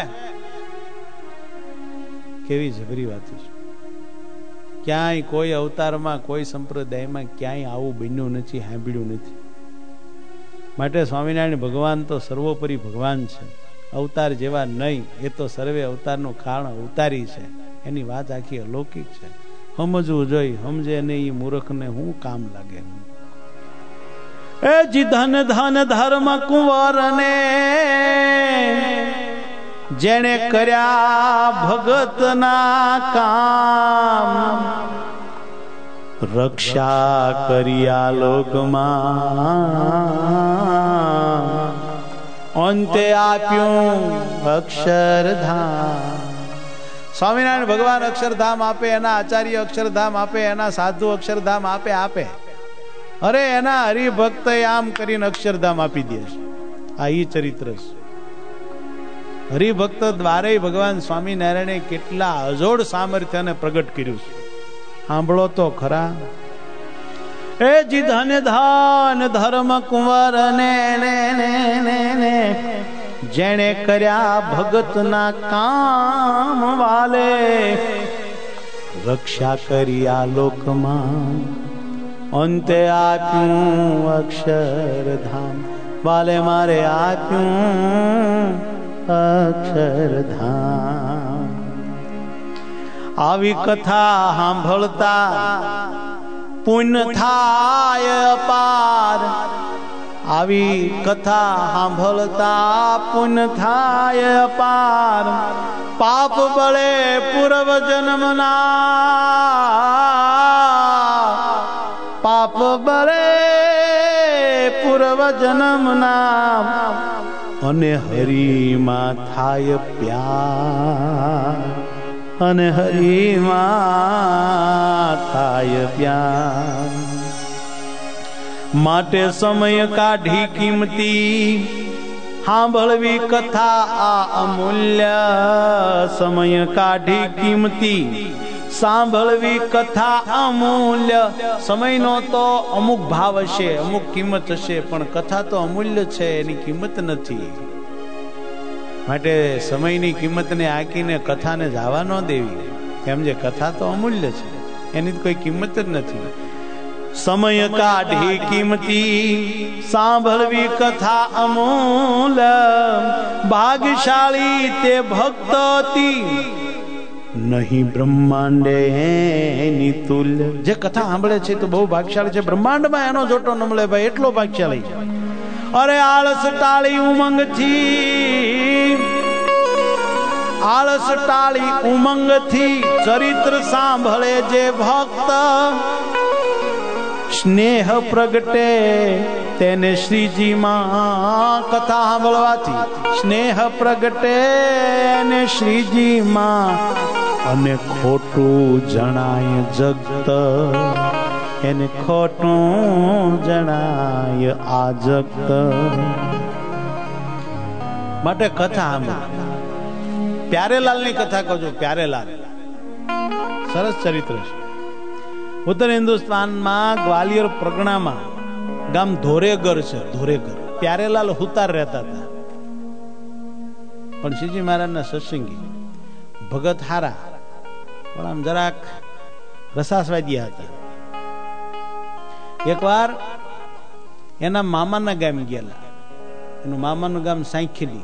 કેવી જબરી વાત છે. ક્યાંય કોઈ અવતારમાં કોઈ સંપ્રદાયમાં ક્યાંય આવું બન્યું નથી, સાંભળ્યું નથી. માટે સ્વામિનારાયણ ભગવાન તો સર્વોપરી ભગવાન છે. અવતાર જેવા નહીં, એ તો સર્વે અવતારનું કારણ અવતારી છે. એની વાત આખી અલૌકિક છે. સમજવું જોઈ, સમજે નહીં એ મૂર્ખને શું કામ લાગે. એ જી ધન ધન ધર્મ કુંવરને જેણે કર્યા ભગતના કામ, રક્ષા કર્યા લોકમાં, અંતે આપ્યું અક્ષરધામ. સ્વામિનારાયણ ભગવાન અક્ષરધામ આપે, એના આચાર્ય અક્ષરધામ આપે, એના સાધુ અક્ષરધામ આપે આપે અરે એના હરિભક્ત આમ કરીને અક્ષરધામ આપી દે છે. આ ઈ ચરિત્ર છે. હરિભક્ત દ્વારે ભગવાન સ્વામિનારાયણે કેટલા અજોડ સામર્થ્યને પ્રગટ કર્યું છે. સાંભળો તો ખરા. એ જી ધન ધન ધર્મ કુંવર ને જેણે કર્યા ભગતના કામ વાલે, રક્ષા કરી આ લોકમાં, અંતે આપ્યું અક્ષરધામ. વાલે મારે આપ્યું અક્ષરધામ. આવી કથા સાંભળતા પુણ્ય થાય અપાર, આવી કથા સાંભળતા પુણ્ય થાય અપાર. પાપ બળે પૂર્વ જન્મના, પાપ બળે પૂર્વ જન્મના, અને હરિમાં થાય પ્યાર, અને હરિમાં થાય પ્યાર. માટે સમય કાઢી કિંમતી સાંભળવી કથા આ અમૂલ્ય. સમય કાઢી કિંમતી સાંભળવી કથા અમૂલ્ય. સમયનો તો અમુક ભાવ હશે, અમુક કિંમત હશે, પણ કથા તો અમૂલ્ય છે, એની કિંમત નથી. માટે સમયની કિંમતને આંકીને કથાને જવા ન દેવી. કેમ જે કથા તો અમૂલ્ય છે, એની કોઈ કિંમત જ નથી. સમય કાઢી કિંમતી સાંભળવી કથા અમૂલ્ય. ભાગ્યશાળી તે ભક્ત હતી નહીં બ્રહ્માંડે એની તુલ્ય. જે કથા સાંભળે છે તો બહુ ભાગ્યશાળી છે, બ્રહ્માંડમાં એનો જોટો ન મળે ભાઈ, એટલો ભાગ્યશાળી છે. અરે આળસ ટાળી ઉમંગ થી, આળસ ટાળી ઉમંગ થી ચરિત્ર સાંભળે જે ભક્ત, સ્નેહ પ્રગટે તેને શ્રીજીમાં. કથા સાંભળવાથી સ્નેહ પ્રગટે ને શ્રીજીમાં, અને ખોટું જણાય જગત, એને ખોટું જણાય આ જગત. માટે કથા સાંભળો. પ્યારેલાલ ની કથા કહો છો. પ્યારેલાલ સરસ ચરિત્ર છે. ઉત્તર હિન્દુસ્તાનમાં ગ્વાલિયર પ્રગણામાં ગામ ધોરેગર છે. ધોરેગર પ્યારેલાલ હુતાર રહેતા હતા, પણ શ્રીજી મહારાજના સત્સંગી ભગત હારા, પણ આમ જરાક રસાસ્વાદિયા હતા. એક વાર એના મામાના ગામ ગયેલા. એનું મામાનું ગામ સાંખેલી,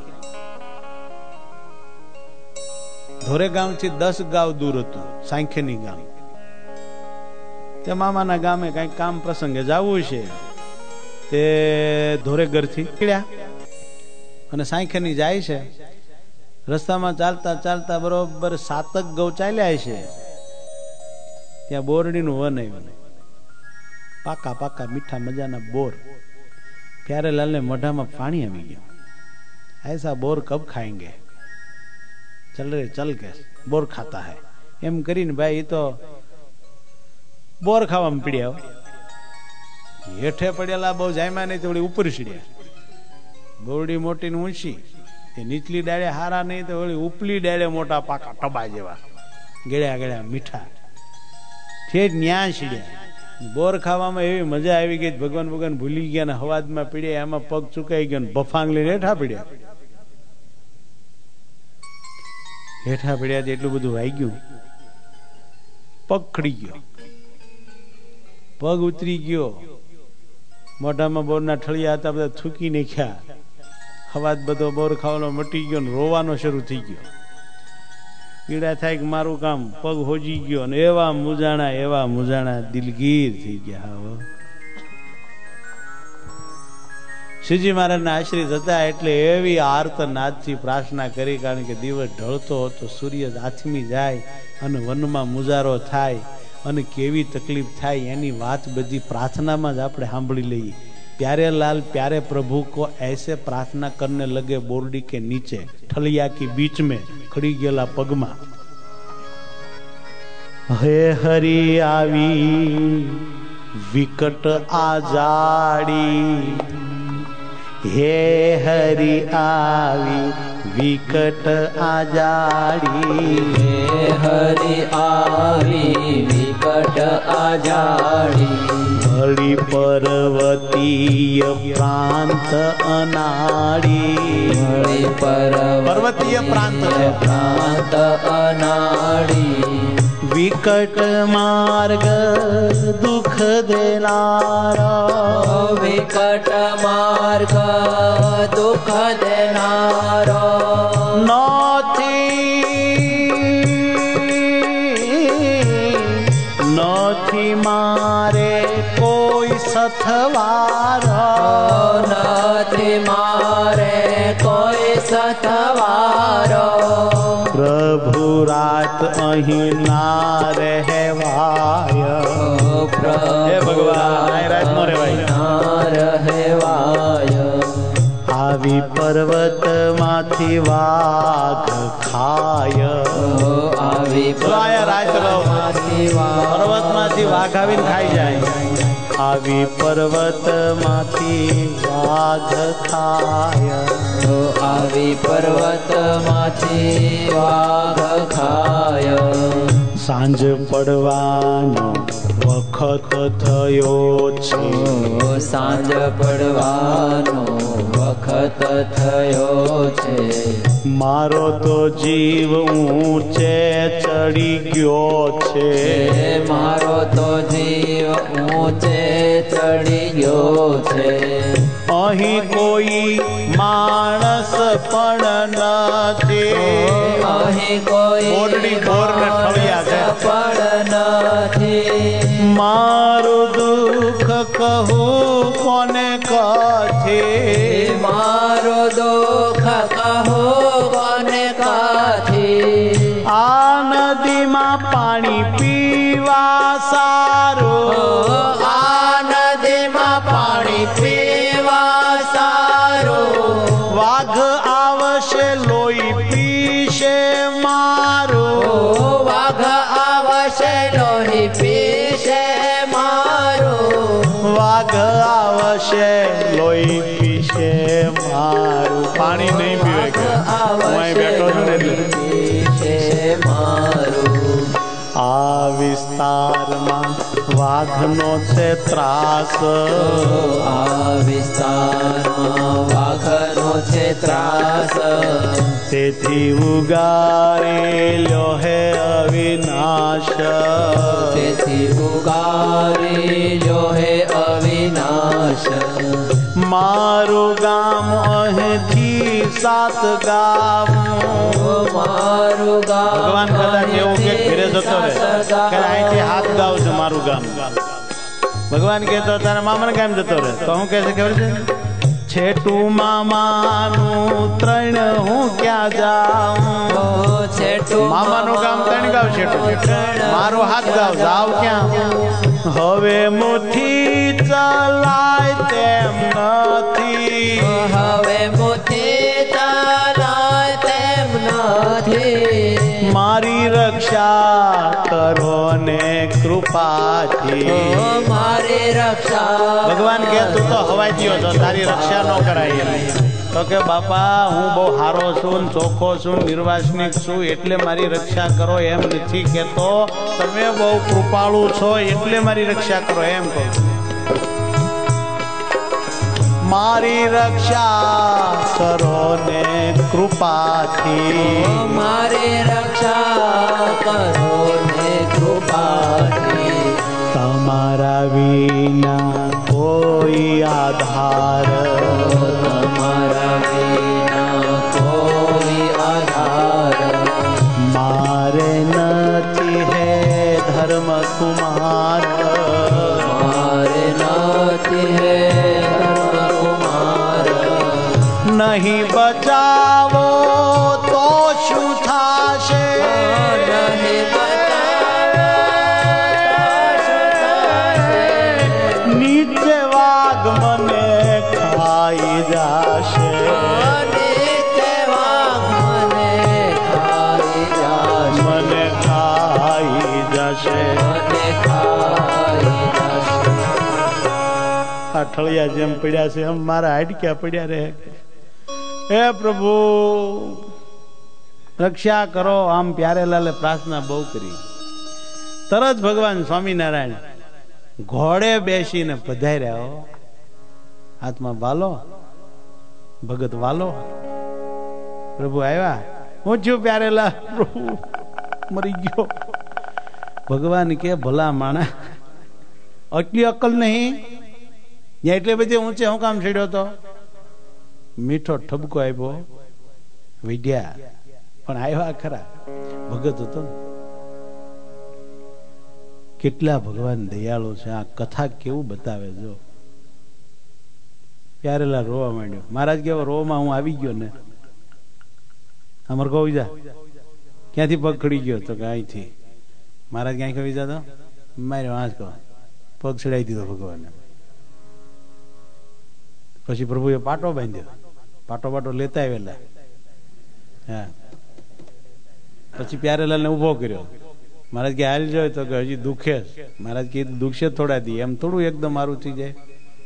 ધોરે ગામ થી દસ ગાવ દૂર હતું સાંખેની ગામ. તે મામાના ગામે કઈક કામ પ્રસંગે જવું છે, તે ધોરેગર થી નીકળ્યા અને સાંખેની જાય છે. રસ્તામાં ચાલતા ચાલતા બરોબર સાતક ગૌ ચાલ્યા છે, ત્યાં બોરડીનું વન આવ્યું. પાકા પાકા મીઠા મજાના બોર. પ્યારેલાલને મોઢામાં પાણી આવી ગયું. ऐसा बोर कब खाएंगे, चल रे चल के बोर खाता है. એમ કરીને ભાઈ તો બોર ખાવામાં પીડ્યા. હેઠે પડેલા બહુ જાયમાં નહીં તો વળી ઉપર સીડ્યા. બોરડી મોટી ને ઊંચી, એ નીચલી ડાળે હારા નહીં તો વળી ઉપલી ડાળે મોટા પાકા ટબા જેવા ગળ્યા ગળ્યા મીઠા. ઠેઠ ન્યા સીડ્યા. બોર ખાવામાં એવી મજા આવી ગઈ, ભગવાન ભગવાન ભૂલી ગયા ને હવાજમાં પીડ્યા. એમાં પગ ચુકાઈ ગયો, બફાંગ લઈને હેઠા પીડ્યા. હેઠા પીડ્યા એટલું બધું વાગ્યું, પગ ખડી ગયો, પગ ઉતરી ગયો. મોઢામાં બોરના ઠળિયા હતા બધા થૂકી નાખ્યા. હવાજ બધો બોર ખાવાનો મટી ગયો ને રોવાનો શરૂ થઈ ગયો. પીડા થાય કે મારું કામ, પગ હોજી ગયો અને એવા મુજાણા એવા મુજાણા દિલગીર થઈ ગયા. શ્રીજી મહારાજના આશ્રિત હતા એટલે એવી આર્તનાદથી પ્રાર્થના કરી, કારણ કે દિવસ ઢળતો હતો, સૂર્ય આથમી જાય અને વનમાં મુજારો થાય અને કેવી તકલીફ થાય એની વાત બધી પ્રાર્થનામાં જ આપણે સાંભળી લઈએ. प्यारे लाल प्यारे प्रभु को ऐसे प्रार्थना करने लगे बोरडी के नीचे ठलिया के बीच में खड़ी गेला पगमा। हे हरि आवी विकट आजाड़ी, हे हरि आवी विकट आजाड़ी, हे हरि आवी विकट आजाड़ी, बड़ी पर्वतीय प्रांत अनाड़ी, बड़ी पर्वतीय प्रांत है प्रांत अनाड़ी, विकट मार्ग दुख देनारा, विकट मार्ग दुख देनारा, नौथी नौथी मारे कोई सथवारा, नौथी मारे कोई सथवारा, प्रभु આવી પર્વત માંથી વાઘ ખાય આવી પર્વત માંથી વાઘ આવીને ખાઈ જાય આવી પર્વત માંથી વાઘ ખાય આવી પર્વત માંથી વાઘ ખાય સાંજ પડવાનો વખત થયો છે સાંજ પડવાનો વખત થયો છે મારો તો જીવ ઊંચે ચડી ગયો છે મારો તો જીવ ઊંચે ચડી ગયો છે અહીં કોઈ માણસ પણ નથી અહીં કોઈ બોરડી બોરને ઠળિયા છે પણ નથી મારું દુઃખ કહું કોને કથી મારો દુઃખ કહો કોને કાથી આ નદીમાં પાણી પીવા સારું આ નદીમાં પાણી પીવા સારું વાઘ આવશે લોહી પીશે મારું વાઘ આવશે લોહી પીશે મારું વાઘ આવશે લોહી પીશે મારું પાણી નહીં પીવે કે હું અહીં બેઠો છું ને એટલે પીશે મારું આ વિસ્તારમાં વાઘનો છે ત્રાસ આ વિસ્તારમાં વાઘનો છે ત્રાસ તેથી ઉગારી લ્યો હે અવિનાશ તેથી ઉગારી લ્યો હે અવિનાશ મારું ગામ અહીંથી સાત ગામ મારું ગામ ભગવાન કદાચ એવું કે ઘરે જતો રહે કે અહીંથી હાથ ગાવ છે મારું ગામ ભગવાન કે તો તારા મામાને ગામ જતો રહે તો હું કહે છે ખબર છે છેટું મામાનું ત્રણ હું ક્યાં જાઉં છેટું મામાનું ગામ ત્રણ ગાવ છેટું મારું હાથ ગાવ જાવ ક્યાં હવે મુઠ્ઠી ચલાય તેમ નથી હવે મુઠ્ઠી ચલાય તેમ નથી મારી રક્ષા કરો ને કૃપાથી મારી રક્ષા ભગવાન કે તું તો હવાઈ ગયો તો તારી રક્ષા ન કરાય તો કે બાપા હું બહુ હારો છું ચોખ્ખો છું નિર્વાસનિક છું એટલે મારી રક્ષા કરો એમ નથી કેતો તમે બહુ કૃપાળુ છો એટલે મારી રક્ષા કરો એમ કહો મારી રક્ષા કરો ને કૃપાથી મારી રક્ષા કરો ને કૃપાથી તમારા વિના કોઈ આધાર તમારા વિના કોઈ આધાર મારે નથી હે ધર્મ કુમાર મારે નથી હે ધર્મ કુમાર નહીં બચાવો તો શું થાશે નહીં નીચે વાઘ મને ખાઈ જાશે નીચે વાઘ મને ખાઈ જાશે મને ખાઈ જશે મને ખાઈ જાશે આ ઠળિયા જેમ પડ્યા છે એમ મારા હાડક્યા પડ્યા રહે હે પ્રભુ રક્ષા કરો આમ પ્યારેલાલે પ્રાર્થના બહુ કરી તરત ભગવાન સ્વામિનારાયણ ઘોડે બેસીને પધાર્યા હો હાથમાં વાલો ભગત વાલો પ્રભુ આવ્યા હું છું પ્યારેલા પ્રભુ મરી ગયો ભગવાન કે ભલા માણા આટલી અક્કલ નહીં એટલે બધી ઊંચે હું કામ છેડ્યો તો મીઠો ઠપકો આપ્યો વિદ્યા પણ આવ્યા ખરા ભગત હતો ને કેટલા ભગવાન દયાળુ છે આ કથા કેવું બતાવે જો પ્યારેલા રોવા માંડ્યો મહારાજ કેવો રોવામાં હું આવી ગયો ને અમારે કહું જા ક્યાંથી પગ ખડી ગયો તો કે અહીંથી મહારાજ ક્યાંય કહી જતો મારે વાંચ કહો પગ ચડાવી દીધો ભગવાને પછી પ્રભુએ પાટો બાંધ્યો પાટો પાટો લેતા આવેલા. હા, પછી પ્યારેલાલ ને ઉભો કર્યો. મહારાજ કે હાલ જોય તો કે હજી દુખે જ. મહારાજ કે દુખશે થોડા દી, એમ થોડું એકદમ મારું થઈ જાય.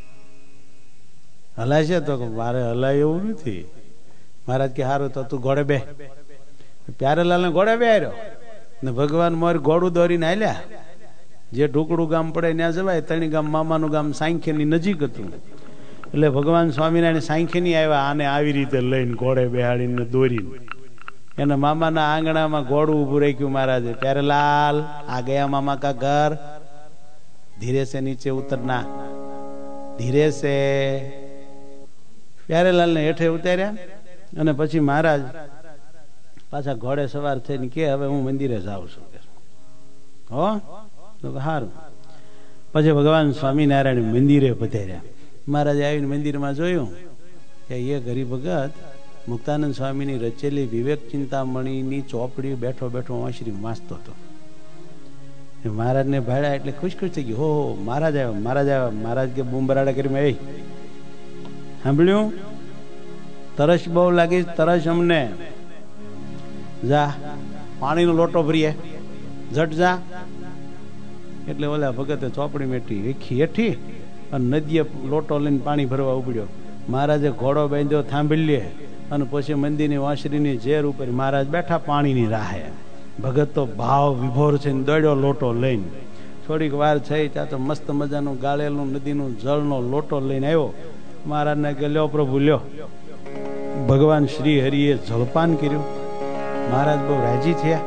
હલાય છે તો મારે હલાય એવું નથી. મહારાજ કે સારું તો તું ઘોડે બે. પ્યારેલાલ ને ઘોડે બે આવ્યો ને ભગવાન મારું ઘોડું દોરીને હાલ્યા. જે ઢુકડું ગામ પડે ત્યાં જવાય. તણી ગામ મામાનું ગામ સાંખ્યની નજીક હતું. એટલે ભગવાન સ્વામિનારાયણ સાંખ્યની આવ્યા. આને આવી રીતે લઈને ઘોડે બેહાડીને દોરીને એના મામાના આંગણામાં ઘોડું ઉભું રાખ્યું મહારાજે. પ્યારેલાલ આ ગયા મામા કા ઘર, ધીરે સે નીચે ઉતરના, ધીરે સે. પ્યારેલાલ ને હેઠે ઉતાર્યા અને પછી મહારાજ પાછા ઘોડે સવાર થઈને કે હવે હું મંદિરે જાઉં છું. હો તો સારું. પછી ભગવાન સ્વામિનારાયણ મંદિરે પધાર્યા. મહારાજે આવીને મંદિરમાં જોયું કે એ હરિભગત મુક્તાનંદ સ્વામીની રચેલી વિવેક ચિંતામણીની ચોપડી બેઠો બેઠો વાંસળી વાંચતો હતો. મહારાજને ભાડ્યા એટલે ખુશ ખુશ થઈ ગયું. હો મહારાજ આવ્યા, મહારાજ આવ્યા. મહારાજ કે બૂમ બરાડા કરી એ સાંભળ્યું? તરસ બહુ લાગી, તરસ અમને. જા પાણીનો લોટો ભરીએ, ઝટ જા. એટલે ઓલા ભગતે ચોપડી મેટી એખી હેઠી અને નદીએ લોટો લઈને પાણી ભરવા ઉપડ્યો. મહારાજે ઘોડો બાંધ્યો થાંભીલીએ અને પછી મંદિરની વાંસળીની ઝેર ઉપર મહારાજ બેઠા પાણીની રાહે. ભગત તો ભાવ વિભોર છે ને દોડ્યો લોટો લઈને. થોડીક વાર થઈ ત્યાં તો મસ્ત મજાનું ગાળેલું નદીનું જળનો લોટો લઈને આવ્યો. મહારાજને કે લ્યો પ્રભુ લ્યો. ભગવાન શ્રી હરિએ જળપાન કર્યું. મહારાજ બહુ રાજી થયા.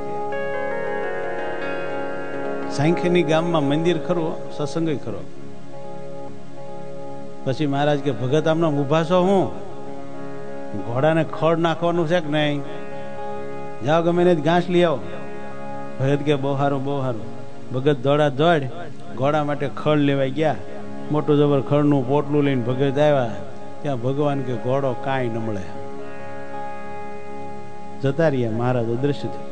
સાંખ્યની ગામમાં મંદિર ખરું, સત્સંગ ખરો. પછી મહારાજ કે ભગત આમનો ઉભા છો, હું ઘોડાને ખડ નાખવાનું છે કે નહીં? જાઓ ગમે ને ઘાસ લઈ આવો. ભગત કે બહુ સારું બહુ સારું. ભગત દોડા દોડ ઘોડા માટે ખડ લેવા ગયા. મોટું જબર ખડનું પોટલું લઈને ભગત આવ્યા. ત્યાં ભગવાન કે ઘોડો કાંઈ ન મળે. જતા રહ્યા મહારાજ અદ્રશ્ય થઈ.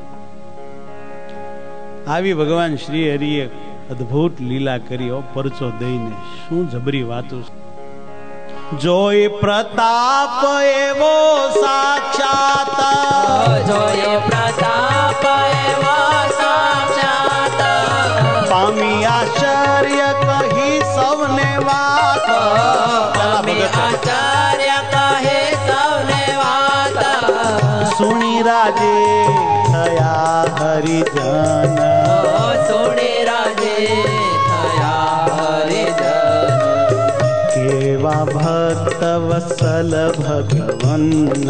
આવી ભગવાન શ્રી હરિએ અદભુત લીલા કરી. પરચો દઈને શું જબરી વાતો. જોઈ પ્રતાપ એવો સાક્ષાત, જોઈ પ્રતાપ એવો સાક્ષાત, પામી આશ્ચર્ય કહી સૌને વાત. પામી આશ્ચર્ય કહે સૌને વાત. સુણી રાજે થયા હરિજન, સુણી રાજે થયા હરિજન. કેવા ભક્ત વત્સલ ભગવન,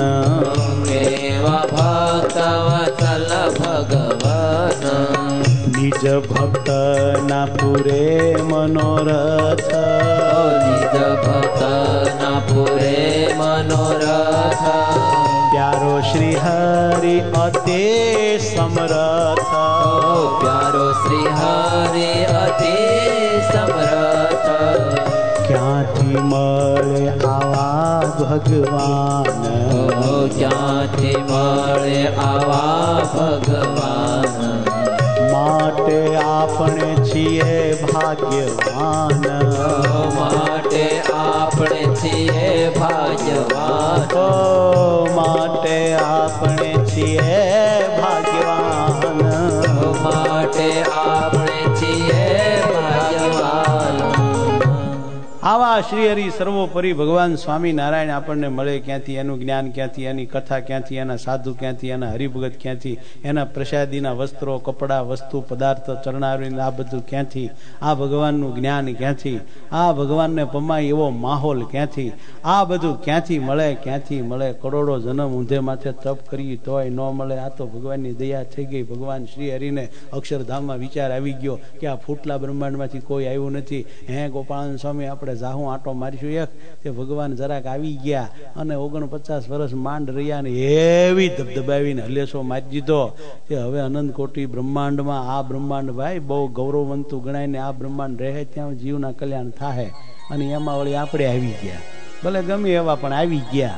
કેવા ભક્ત વત્સલ ભગવન. નિજ ભક્ત ના પૂરે મનોરથ, નિજ ભક્ત ના પૂરે મનોરથ. પ્યારો શ્રી હરિ અતે સમરથ, પ્યારો શ્રી હરિ અતિ સમરથ. ક્યાંથી મળે આવા ભગવાન, ક્યાંથી મળે આવા ભગવાન. માટે આપણે છીએ ભાગ્યવાન, માટે આપણે છીએ ભાગ્યવાન. ઓ માટે આપણે છીએ ભાગ્યવાન, માટે આપણે છીએ ભાગ્યવાન. આવા શ્રી હરિ સર્વોપરી ભગવાન સ્વામિનારાયણ આપણને મળે ક્યાંથી? એનું જ્ઞાન ક્યાંથી? એની કથા ક્યાંથી? એના સાધુ ક્યાંથી? એના હરિભગત ક્યાંથી? એના પ્રસાદીના વસ્ત્રો, કપડા, વસ્તુ, પદાર્થ, ચરણારવિંદ આ બધું ક્યાંથી? આ ભગવાનનું જ્ઞાન ક્યાંથી? આ ભગવાનને પમાય એવો માહોલ ક્યાંથી? આ બધું ક્યાંથી મળે? ક્યાંથી મળે? કરોડો જન્મ ઊંધે માથે તપ કરી તોય ન મળે. આ તો ભગવાનની દયા થઈ ગઈ. ભગવાન શ્રી હરિને અક્ષરધામમાં વિચાર આવી ગયો કે આ ફૂટલા બ્રહ્માંડમાંથી કોઈ આવ્યું નથી. હે ગોપાળન સ્વામી, આપણે જાહું આટો મારીશું એક. તે ભગવાન જરાક આવી ગયા અને ઓગણપચાસ વર્ષ માંડ રહ્યા ને એવી ધબધબાવીને હલેસો મારી દીધો કે હવે અનંત કોટી બ્રહ્માંડમાં આ બ્રહ્માંડ ભાઈ બહુ ગૌરવવંતું ગણાય ને આ બ્રહ્માંડ રહે ત્યાં જીવના કલ્યાણ થાય. અને એમાં વળી આપણે આવી ગયા. ભલે ગમે એવા પણ આવી ગયા.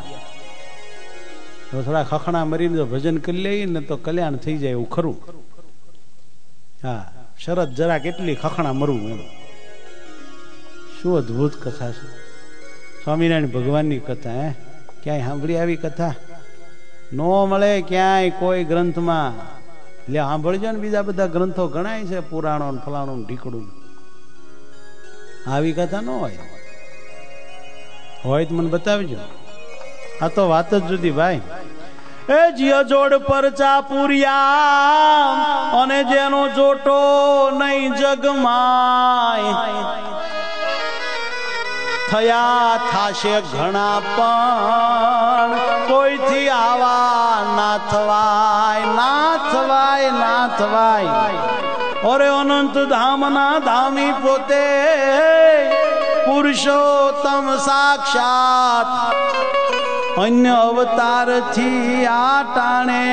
થોડા ખખણા મરીને જો ભજન કરી લઈએ ને તો કલ્યાણ થઈ જાય એવું ખરું. હા, શરત જરાક એટલી ખખણા મરવું એમ. શું અદભુત કથા છે સ્વામિનારાયણ ભગવાનની કથા. હે ક્યાંય સાંભળી આવી કથા? નો મળે ક્યાંય કોઈ ગ્રંથમાં. એટલે સાંભળજો ને, બીજા બધા ગ્રંથો ગણાય છે, પુરાણો ફલાણું ઢીકડું. આવી કથા ન હોય. હોય તો મને બતાવજો. આ તો વાત જ જુદી ભાઈ. એ જીય જોડ પરચા પૂર્યા અને જેનો જોટો નહીં જગમાય, થયા થાશે ઘણા પણ કોઈથી આવા ના થવાય, ના થવાય, ના થવાય. ઓરે અનંત ધામના ધામી પોતે પુરુષોત્તમ સાક્ષાત, અન્ય અવતાર થી આ ટાણે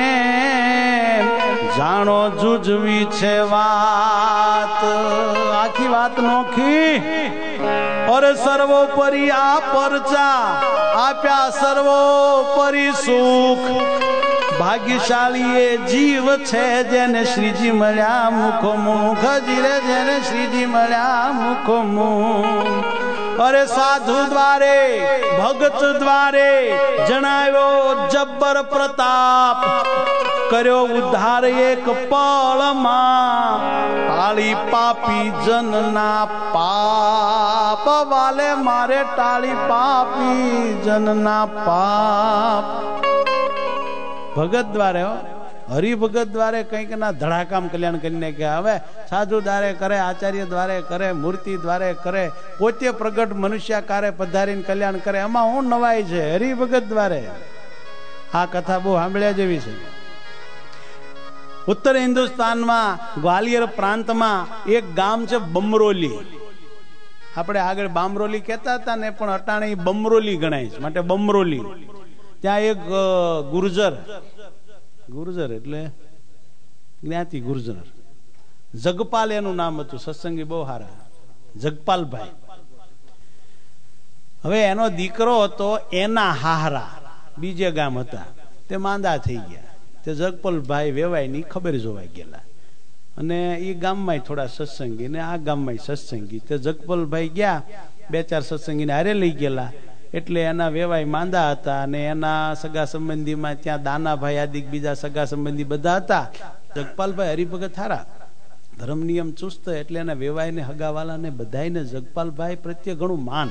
જાણો જુજવી છે વાત. આખી વાત નોખી. અરે સર્વોપરી આ પરચા આપ્યા, સર્વોપરી સુખ. ભાગ્યશાળી એ જીવ છે જેને શ્રીજી મળ્યા મુખોમુખ. જીરે જેને શ્રીજી મળ્યા મુખોમુખ. અરે સાધુ દ્વારે ભગત દ્વારે જણાવ્યો જબ્બર પ્રતાપ, કર્યો ઉદ્ધાર એક પળમાં. ટાળી પાપી જનના પાપ, વાલે મારે ટાળી પાપી જનના પાપ. ભગત દ્વારે હો, હરિભગત દ્વારે કંઈક ના ધડાકામ કલ્યાણ કરીને ગયા. હવે સાધુ દ્વારે કરે, આચાર્ય દ્વારે કરે, મૂર્તિ દ્વારે કરે, પોતે પ્રગટ મનુષ્યાકારે પધારીને કલ્યાણ કરે. એમાં હું નવાઈ છે? હરિભગત દ્વારે. આ કથા બહુ સાંભળ્યા જેવી છે. ઉત્તર હિન્દુસ્તાનમાં ગ્વાલિયર પ્રાંતમાં એક ગામ છે બમરોલી. આપણે આગળ બામરોલી કહેતા હતા ને, પણ અટાણે બમરોલી ગણાય છે, માટે બમરોલી. ત્યાં એક ગુર્જર, ગુર્જર એટલે જ્ઞાતિ ગુર્જર, જગપાલ એનું નામ હતું. સત્સંગી બહુ સારા, જગપાલભાઈ. હવે એનો દીકરો હતો એના હાહરા, બીજે ગામ હતા. તે માંદા થઈ ગયા. તે જગપાલભાઈ વેવાયની ખબર જોવા ગયેલા, અને એ ગામમાં થોડા સત્સંગી ને આ ગામમાં સત્સંગી. તે જગપાલભાઈ ગયા, બે ચાર સત્સંગીને હારે લઈ ગયેલા. એટલે એના વેવાય માંદા હતા, અને એના સગા સંબંધીમાં ત્યાં દાનાભાઈ આદિ બીજા સગા સંબંધી બધા હતા. જગપાલભાઈ હરિભગત હારા, ધર્મ નિયમ ચુસ્ત. એટલે એના વેવાયને હગાવાલાને બધાને જગપાલભાઈ પ્રત્યે ઘણું માન.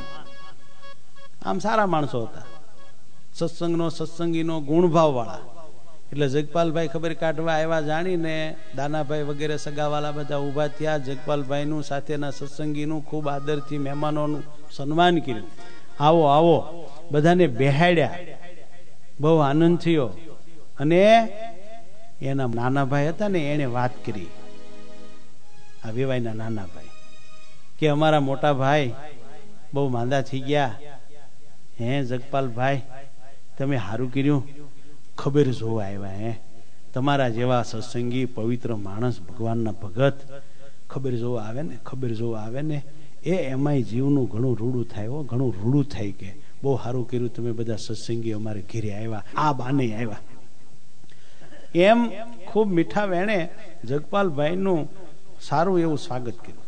આમ સારા માણસો હતા, સત્સંગનો સત્સંગીનો ગુણભાવ વાળા. એટલે જગપાલભાઈ ખબર કાઢવા આવ્યા, જાણીને દાનાભાઈ વગેરે સગાવાલા બધા ઉભા થયા. જગપાલભાઈનું સાથેના સત્સંગીનું ખૂબ આદરથી મહેમાનોનું સન્માન કર્યું. આવો આવો બધાને બેહાડ્યા. બહુ આનંદ થયો. અને એના નાના ભાઈ હતા ને, એને વાત કરી, આ વેવાઈના નાના ભાઈ, કે અમારા મોટા ભાઈ બહુ માંદા થઈ ગયા. હે જગપાલભાઈ, તમે સારું કર્યું, ખબર જોવા આવ્યા. હે તમારા જેવા સત્સંગી પવિત્ર માણસ, ભગવાનના ભગત, ખબર જોવા આવે ને, ખબર જોવા આવે ને એ એમાંય જીવનું ઘણું રૂડું થાય. ઘણું રૂડું થાય. કે બહુ સારું કર્યું તમે બધા સત્સંગી અમારે ઘેરે આવ્યા, આ બાને આવ્યા. એમ ખૂબ મીઠા વેણે જગપાલભાઈનું સારું એવું સ્વાગત કર્યું.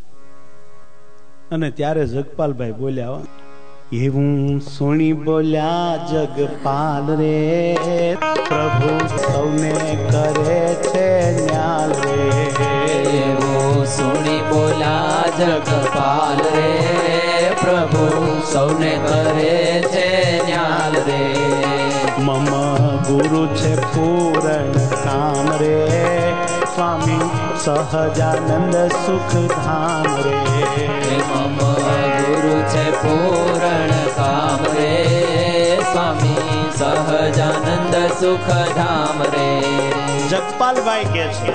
અને ત્યારે જગપાલભાઈ બોલ્યા, એવું સુણી બોલ્યા જગપાલ રે, પ્રભુ સૌને કરે છે ન્યાલ રે. એવું સુણી બોલ્યા જગપાલ રે, પ્રભુ સૌને કરે છે ન્યાલ રે. મમ ગુરુ છે પૂરણ કામ રે, સ્વામી સહજાનંદ સુખ ધામ રે. મમ ગુરુ છે પૂરણ કામ રે, સ્વામી સહજાનંદ સુખ ધામ રે. જગપાલભાઈ કે છે,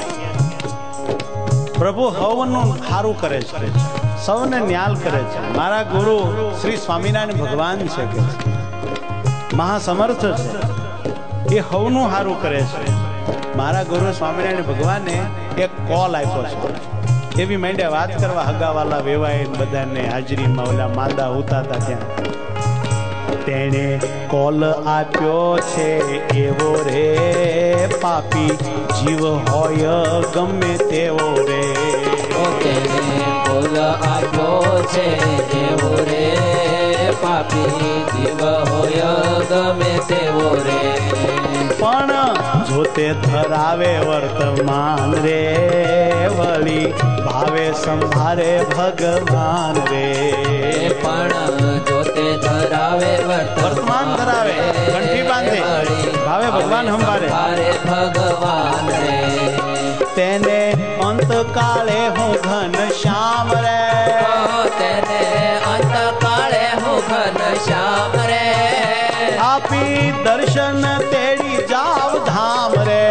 પ્રભુ હવનું સારું કરે છે, સૌને ન્યાલ કરે છે. મારા ગુરુ શ્રી સ્વામિનારાયણ ભગવાન છે, કે મહાસમર્થ છે, એ હવનું સારું કરે છે. મારા ગુરુ સ્વામિનારાયણ ભગવાને એક કોલ આપ્યો છે. એવી માંડ્યા વાત કરવા હગાવાલા વેવાય બધાને હાજરીમાં, ઓલા માંદા ઉતાતા ત્યાં. તેણે કોલ આપ્યો છે એવો રે, પાપી જીવ હોય ગમે તેવો રે. તેને કોલ આપ્યો છે એવો રે, પાપી જીવ હોય ગમે તેવો રે. પણ જોતે ધરાવે વર્તમાન રે, વળી ભાવે સંભારે ભગવાન રે. પણ જોતે ધરાવે વર્તમાન ધરાવે, કંઠી બાંધે, ભાવે ભગવાન સંભારે ભગવાન રે. તેને અંતકાળે હું ઘન શ્યામ રે, તેને અંતકાળે હું ઘન શ્યામ રે. આપી દર્શન તેડી જાવ ધામ રે,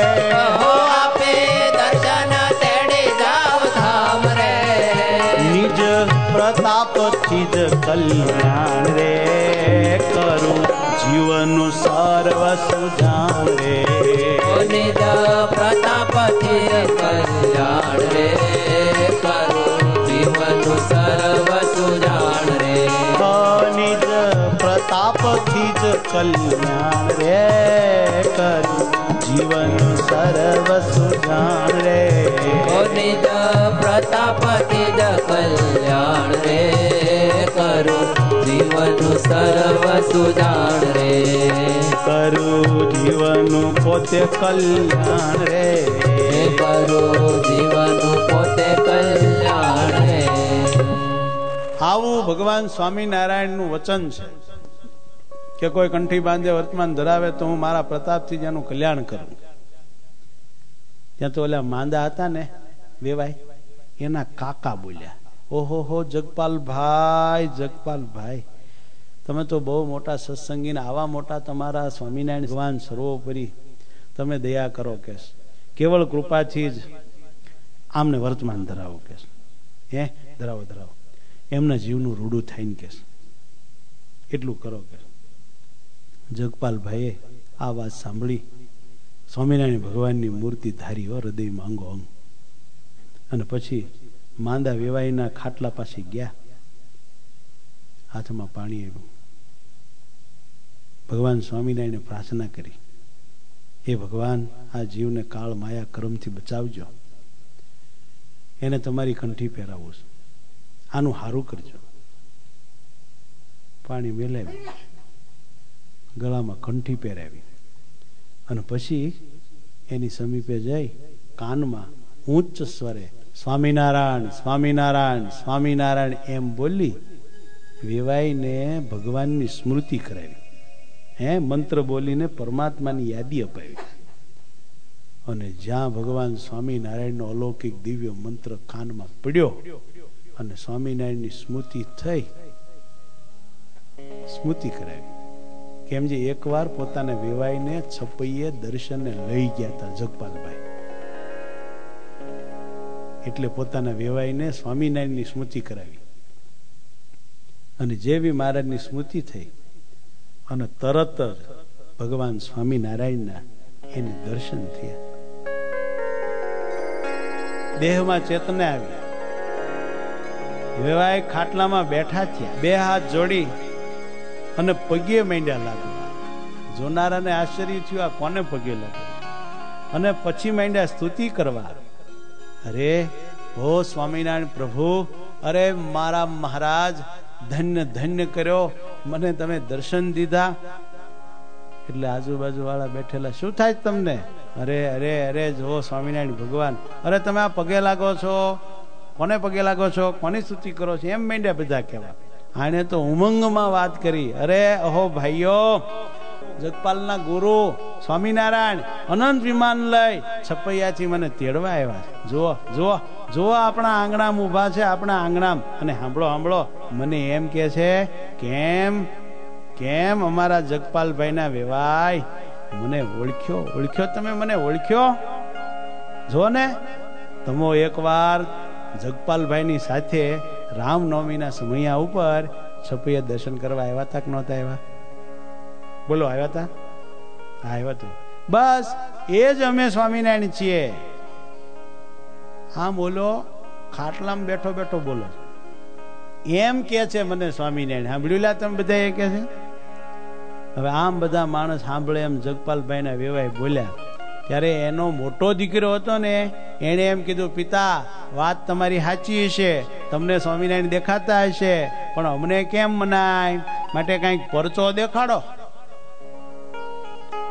આપી દર્શન તેડી જાવ ધામ રે. નિજ પ્રતાપથી જ કલ્યાણ રે, કરું જીવનું સર્વ સુજાણ રે. નિજ પ્રતાપથી કલ્યાણ રે, કરું જીવનું સર્વ સુજાણ રે. નિજ પ્રતાપથી જ કલ્યાણ રે, કરું જીવનું સર્વ સુજાણ રે. નિજ પ્રતાપથી જ કલ્યાણ રે, કરું જીવનું સર્વ સુજાણ રે. કરું જીવનું પોતે કલ્યાણ રે, કરું જીવનું પોતે કલ્યાણ રે. આવું ભગવાન સ્વામિનારાયણનું વચન છે કે કોઈ કંઠી બાંધે વર્તમાન ધરાવે તો હું મારા પ્રતાપથી જ એનું કલ્યાણ કરું. ત્યાં તો ઓલા માંદા હતા ને વેવાય, એના કાકા બોલ્યા, ઓહો હો જગપાલભાઈ, જગપાલભાઈ તમે તો બહુ મોટા સત્સંગી ને આવા મોટા તમારા સ્વામિનારાયણ ભગવાન સર્વોપરી, તમે દયા કરો કે કેવળ કૃપાથી જ આમને વર્તમાન ધરાવો કે હે ધરાવો ધરાવો એમના જીવનું રૂડું થઈને કે એટલું કરો કે. જગપાલભાઈએ આ વાત સાંભળી સ્વામિનારાયણ ભગવાનની મૂર્તિ ધારી હો હૃદયમાં અંગો અંગ, અને પછી માંદા વેવાઈના ખાટલા પાસે ગયા, હાથમાં પાણી આવ્યું, ભગવાન સ્વામિનારાયણે પ્રાર્થના કરી, હે ભગવાન આ જીવને કાળ માયા કર્મથી બચાવજો, એને તમારી કંઠી પહેરાવું છું, આનું હારું કરજો. પાણી મેલાવ્યું, ગળામાં કંઠી પહેરાવી, અને પછી એની સમીપે જઈ કાનમાં ઉચ્ચ સ્વરે સ્વામિનારાયણ સ્વામિનારાયણ સ્વામિનારાયણ એમ બોલી વેવાઈને ભગવાનની સ્મૃતિ કરાવી, હે મંત્ર બોલીને પરમાત્માની યાદી અપાવી. અને જ્યાં ભગવાન સ્વામિનારાયણનો અલૌકિક દિવ્ય મંત્ર કાનમાં પડ્યો અને સ્વામિનારાયણની સ્મૃતિ થઈ, સ્મૃતિ કરાવી. કેમ જે એકવાર પોતાના વેવાઈને છપૈયે દર્શને લઈ ગયા હતા જગપાલભાઈ, એટલે પોતાના વેવાઈને સ્વામિનારાયણની સ્મૃતિ કરાવી. અને જેવી મહારાજની સ્મૃતિ થઈ અને તરત જ ભગવાન સ્વામિનારાયણના એને દર્શન થયા, દેહમાં ચેતના આવી, વેવાય ખાટલામાં બેઠા થયા, બે હાથ જોડી અને પગે માંડ્યા લાગ્યા. જોનારાને આશ્ચર્ય થયું, આ કોને પગે લાગ્યા? અને પછી માંડ્યા સ્તુતિ કરવા, અરે હો સ્વામિનારાયણ પ્રભુ, અરે મારા મહારાજ ધન્ય ધન્ય કર્યો, મને તમે દર્શન દીધા. એટલે આજુબાજુ વાળા બેઠેલા, શું થાય તમને? અરે અરે અરે જો સ્વામિનારાયણ ભગવાન, અરે તમે આ પગે લાગો છો, કોને પગે લાગો છો, કોની સ્તુતિ કરો છો, એમ માંડ્યા બધા કહેવા. આને તો ઉમંગમાં વાત કરી, અરે અહો ભાઈઓ, જગપાલના ગુરુ સ્વામિનારાયણ અનંત વિમાન લઈ છપૈયાથી મને તેડવા આવ્યા છે. જુઓ જુઓ જુઓ આપણા આંગણામાં ઉભા છે, આપણા આંગણામાં. અને સાંભળો સાંભળો, મને એમ કે છે, કેમ કેમ અમારા જગપાલભાઈના વેવાય મને ઓળખ્યો ઓળખ્યો તમે મને ઓળખ્યો? જો ને તમો એકવાર જગપાલભાઈની સાથે રામનવમીના સમયા ઉપર છપૈયા દર્શન કરવા આવ્યા હતા કે નહોતા આવ્યા? બોલો, આવ્યા હતા? હા, આવ્યા હતા. બસ એ જ અમે સ્વામિનારાયણ છીએ. આમ બોલો, ખાટલામાં બેઠો બેઠો બોલો એમ કે છે મને સ્વામિનારાયણ. સાંભળ્યું લા તમે બધા એ કે છે? હવે આમ બધા માણસ સાંભળે એમ જગપાલભાઈ ના વેવાય બોલ્યા ત્યારે એનો મોટો દીકરો હતો ને, એને એમ કીધું, પિતા વાત તમારી સાચી હશે, તમને સ્વામિનારાયણ દેખાતા હશે, પણ અમને કેમ મનાય? માટે કઈક પરચો દેખાડો.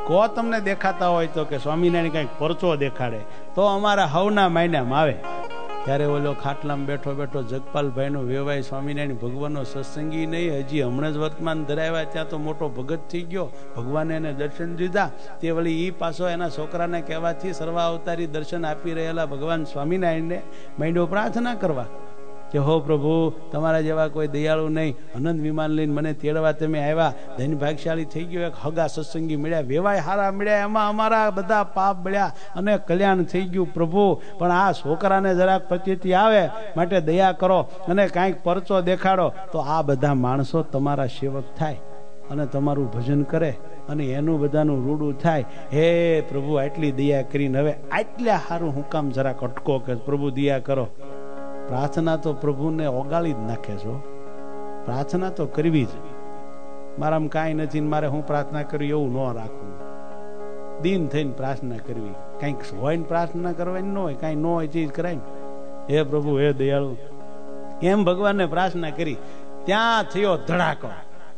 કો તમને દેખાતા હોય તો કે સ્વામિનારાયણ કંઈક પરચો દેખાડે તો અમારા હવના માયનામાં આવે. ત્યારે ઓલો ખાટલામાં બેઠો બેઠો જગપાલભાઈ નો વેવાય સ્વામિનારાયણ ભગવાનનો સત્સંગી નહીં, હજી હમણાં જ વર્તમાન ધરાવ્યા, ત્યાં તો મોટો ભગત થઈ ગયો, ભગવાને એને દર્શન દીધા. તે વળી ઈ પાછો એના છોકરાને કહેવાથી સર્વા અવતારી દર્શન આપી રહેલા ભગવાન સ્વામિનારાયણને માંડ્યો પ્રાર્થના કરવા કે હો પ્રભુ, તમારા જેવા કોઈ દયાળુ નહીં, અનંત વિમાન લઈને મને તેડવા તમે આવ્યા, ધન ભાગશાળી થઈ ગયો, એક હગા સત્સંગી મળ્યા, વેવાય હારા મળ્યા, એમાં અમારા બધા પાપ મળ્યા અને કલ્યાણ થઈ ગયું પ્રભુ. પણ આ છોકરાને જરાક પ્રતીતિ આવે માટે દયા કરો અને કાંઈક પરચો દેખાડો તો આ બધા માણસો તમારા સેવક થાય અને તમારું ભજન કરે અને એનું બધાનું રૂડું થાય. હે પ્રભુ, આટલી દયા કરીને હવે આટલા સારું હું કામ જરાક અટકો કે પ્રભુ દયા કરો. પ્રાર્થના તો પ્રભુને ઓગાળી જ નાખે છો, પ્રાર્થના તો કરવી જ. મારામાં કાંઈ નથી મારે હું પ્રાર્થના કરવી એવું ન રાખવું, દીન થઈને પ્રાર્થના કરવી. કંઈક હોય ને પ્રાર્થના કરવાની ન હોય, કાંઈ ન હોય ચીજ કરાય. હે પ્રભુ, હે દયાળુ, એમ ભગવાનને પ્રાર્થના કરી. ત્યાં થયો ધડાકો.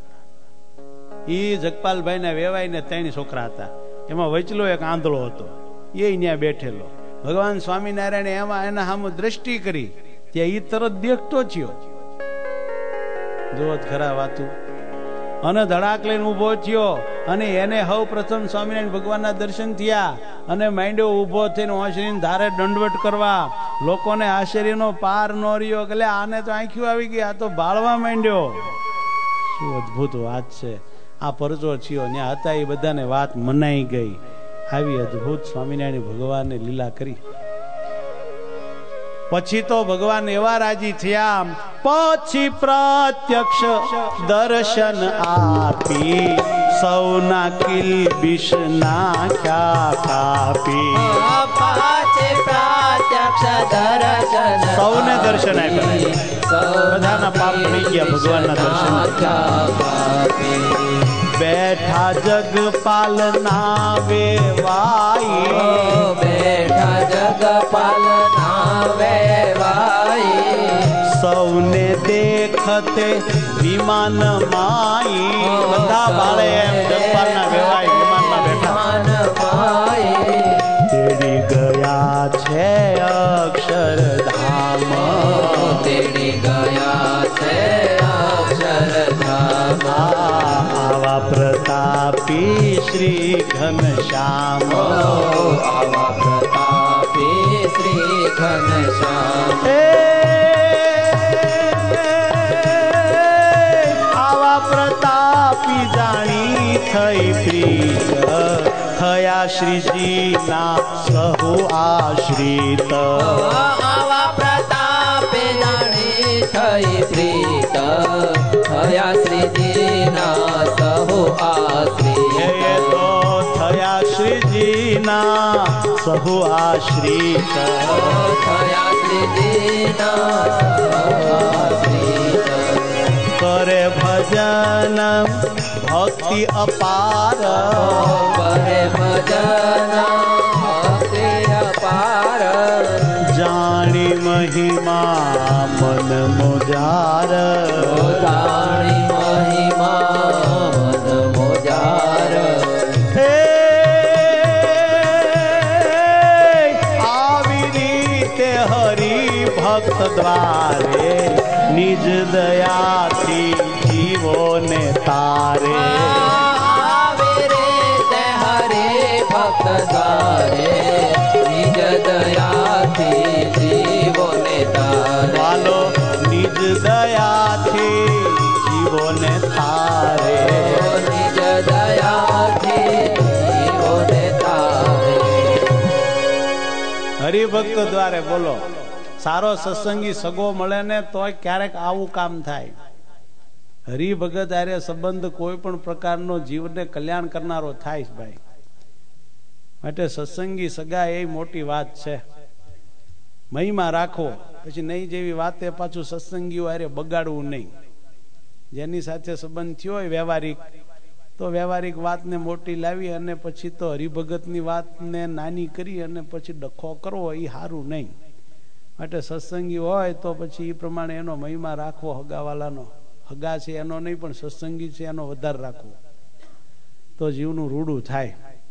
ઈ જગપાલભાઈ ના વેવાય ને ત્રણ છોકરા હતા, એમાં વચલો એક આંધળો હતો, એ ત્યાં બેઠેલો. ભગવાન સ્વામિનારાયણ એમાં એના સામે દ્રષ્ટિ કરી, ત્યાં ઈ તરત દેખતો થયો, જોત ખરા વાતું, અને ધડાક લઈને ઉભો થયો અને એને સૌ પ્રથમ સ્વામિનારાયણ ભગવાનના દર્શન થયા અને માંડ્યો ઉભો થઈને ઓસરીને ધારે દંડવટ કરવા. લોકોને આશ્ચર્યનો પાર ન રહ્યો કે આને તો આંખ્યું આવી ગઈ, આ તો બાળવા માંડ્યો. શું અદભુત વાત છે. આ પરચો થયો, ત્યાં હતા એ બધાને વાત મનાઈ ગઈ. આવી અદભુત સ્વામિનારાયણ ભગવાનને લીલા કરી. પછી તો ભગવાન એવા રાજી થયા, પછી પ્રત્યક્ષ દર્શન આપી સૌના કિલ્બિશ નાખ્યા કાપી. સૌને દર્શન આપ્યા, બધાના પાપ થઈ ગયા ભગવાનના દર્શન. બેઠા જગપાલ ના વેવાઈ, બેઠા જગપાલ ના વેવાઈ, સૌને દેખતે વિમાન માઈ. બધા બાળે એમ જગપાલ ના વેવાઈ વિમાનમાં બેઠા, તેડી ગયા છે અક્ષરધામ, તેડી ગયા છે અક્ષરધામ. આવા પ્રતાપી શ્રી ઘનશ્યામ, આવા પ્રતાપી શ્રી ઘનશ્યામ. આવા પ્રતાપી જાણી થઈ પ્રીત, થયા શ્રીજી ના સહુ આશ્રિત. આવા પ્રતાપે જાણી થઈ પ્રીત, થયા શ્રીજી ના સહુ આશ્રિત. તો થયા શ્રીજી ના સહુ આશ્રિત, થયા શ્રીજી ના સહુ આશ્રિત. કરે ભજન ભક્તિ અપાર, કરે ભજન ભક્તિ અપાર. જાણી મહિમા મન મોજાર, જાણી મહિમા મન મોજાર. હે આવી રીતે હરિ ભક્ત દ્વારે નિજ દયાથી જીવોને તારે. આવી રીતે હરે ભક્ત દ્વારે નિજ દયાથી જીવોને તારે. વાલો નિજ દયાથી જીવોને તારે, નિજ દયાથી જીવોને તારે. હરિભક્ત દ્વારે બોલો. સારો સત્સંગી સગો મળે ને તોય ક્યારેક આવું કામ થાય. હરિભગત આરે સંબંધ કોઈ પણ પ્રકારનો જીવને કલ્યાણ કરનારો થાય ભાઈ. માટે સત્સંગી સગા એ મોટી વાત છે. મહિમા રાખો, પછી નહીં જેવી વાતે પાછું સત્સંગીઓ આરે બગાડવું નહીં. જેની સાથે સંબંધ થયો હોય વ્યવહારિક, તો વ્યવહારિક વાતને મોટી લાવી અને પછી તો હરિભગતની વાતને નાની કરી અને પછી ડખો કરવો એ સારું નહીં. માટે સત્સંગી હોય તો પછી એ પ્રમાણે એનો મહિમા રાખવો. હગાવાલાનો, હગા છે એનો નહીં પણ સત્સંગી છે એનો વધારે રાખવો, તો જીવનું રૂડું થાય.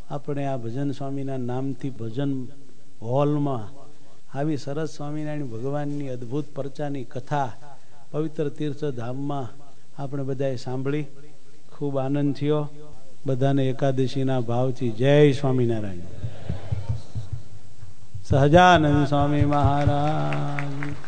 આપણે આ ભજન સ્વામીના નામથી ભજન હોલમાં આવી સરસ સ્વામિનારાયણ ભગવાનની અદ્ભુત પરચાની કથા પવિત્ર તીર્થધામમાં આપણે બધાએ સાંભળી. ખૂબ આનંદ થયો. બધાને એકાદશીના ભાવથી જય સ્વામિનારાયણ. સહજાનંદ સ્વામી મહારાજ.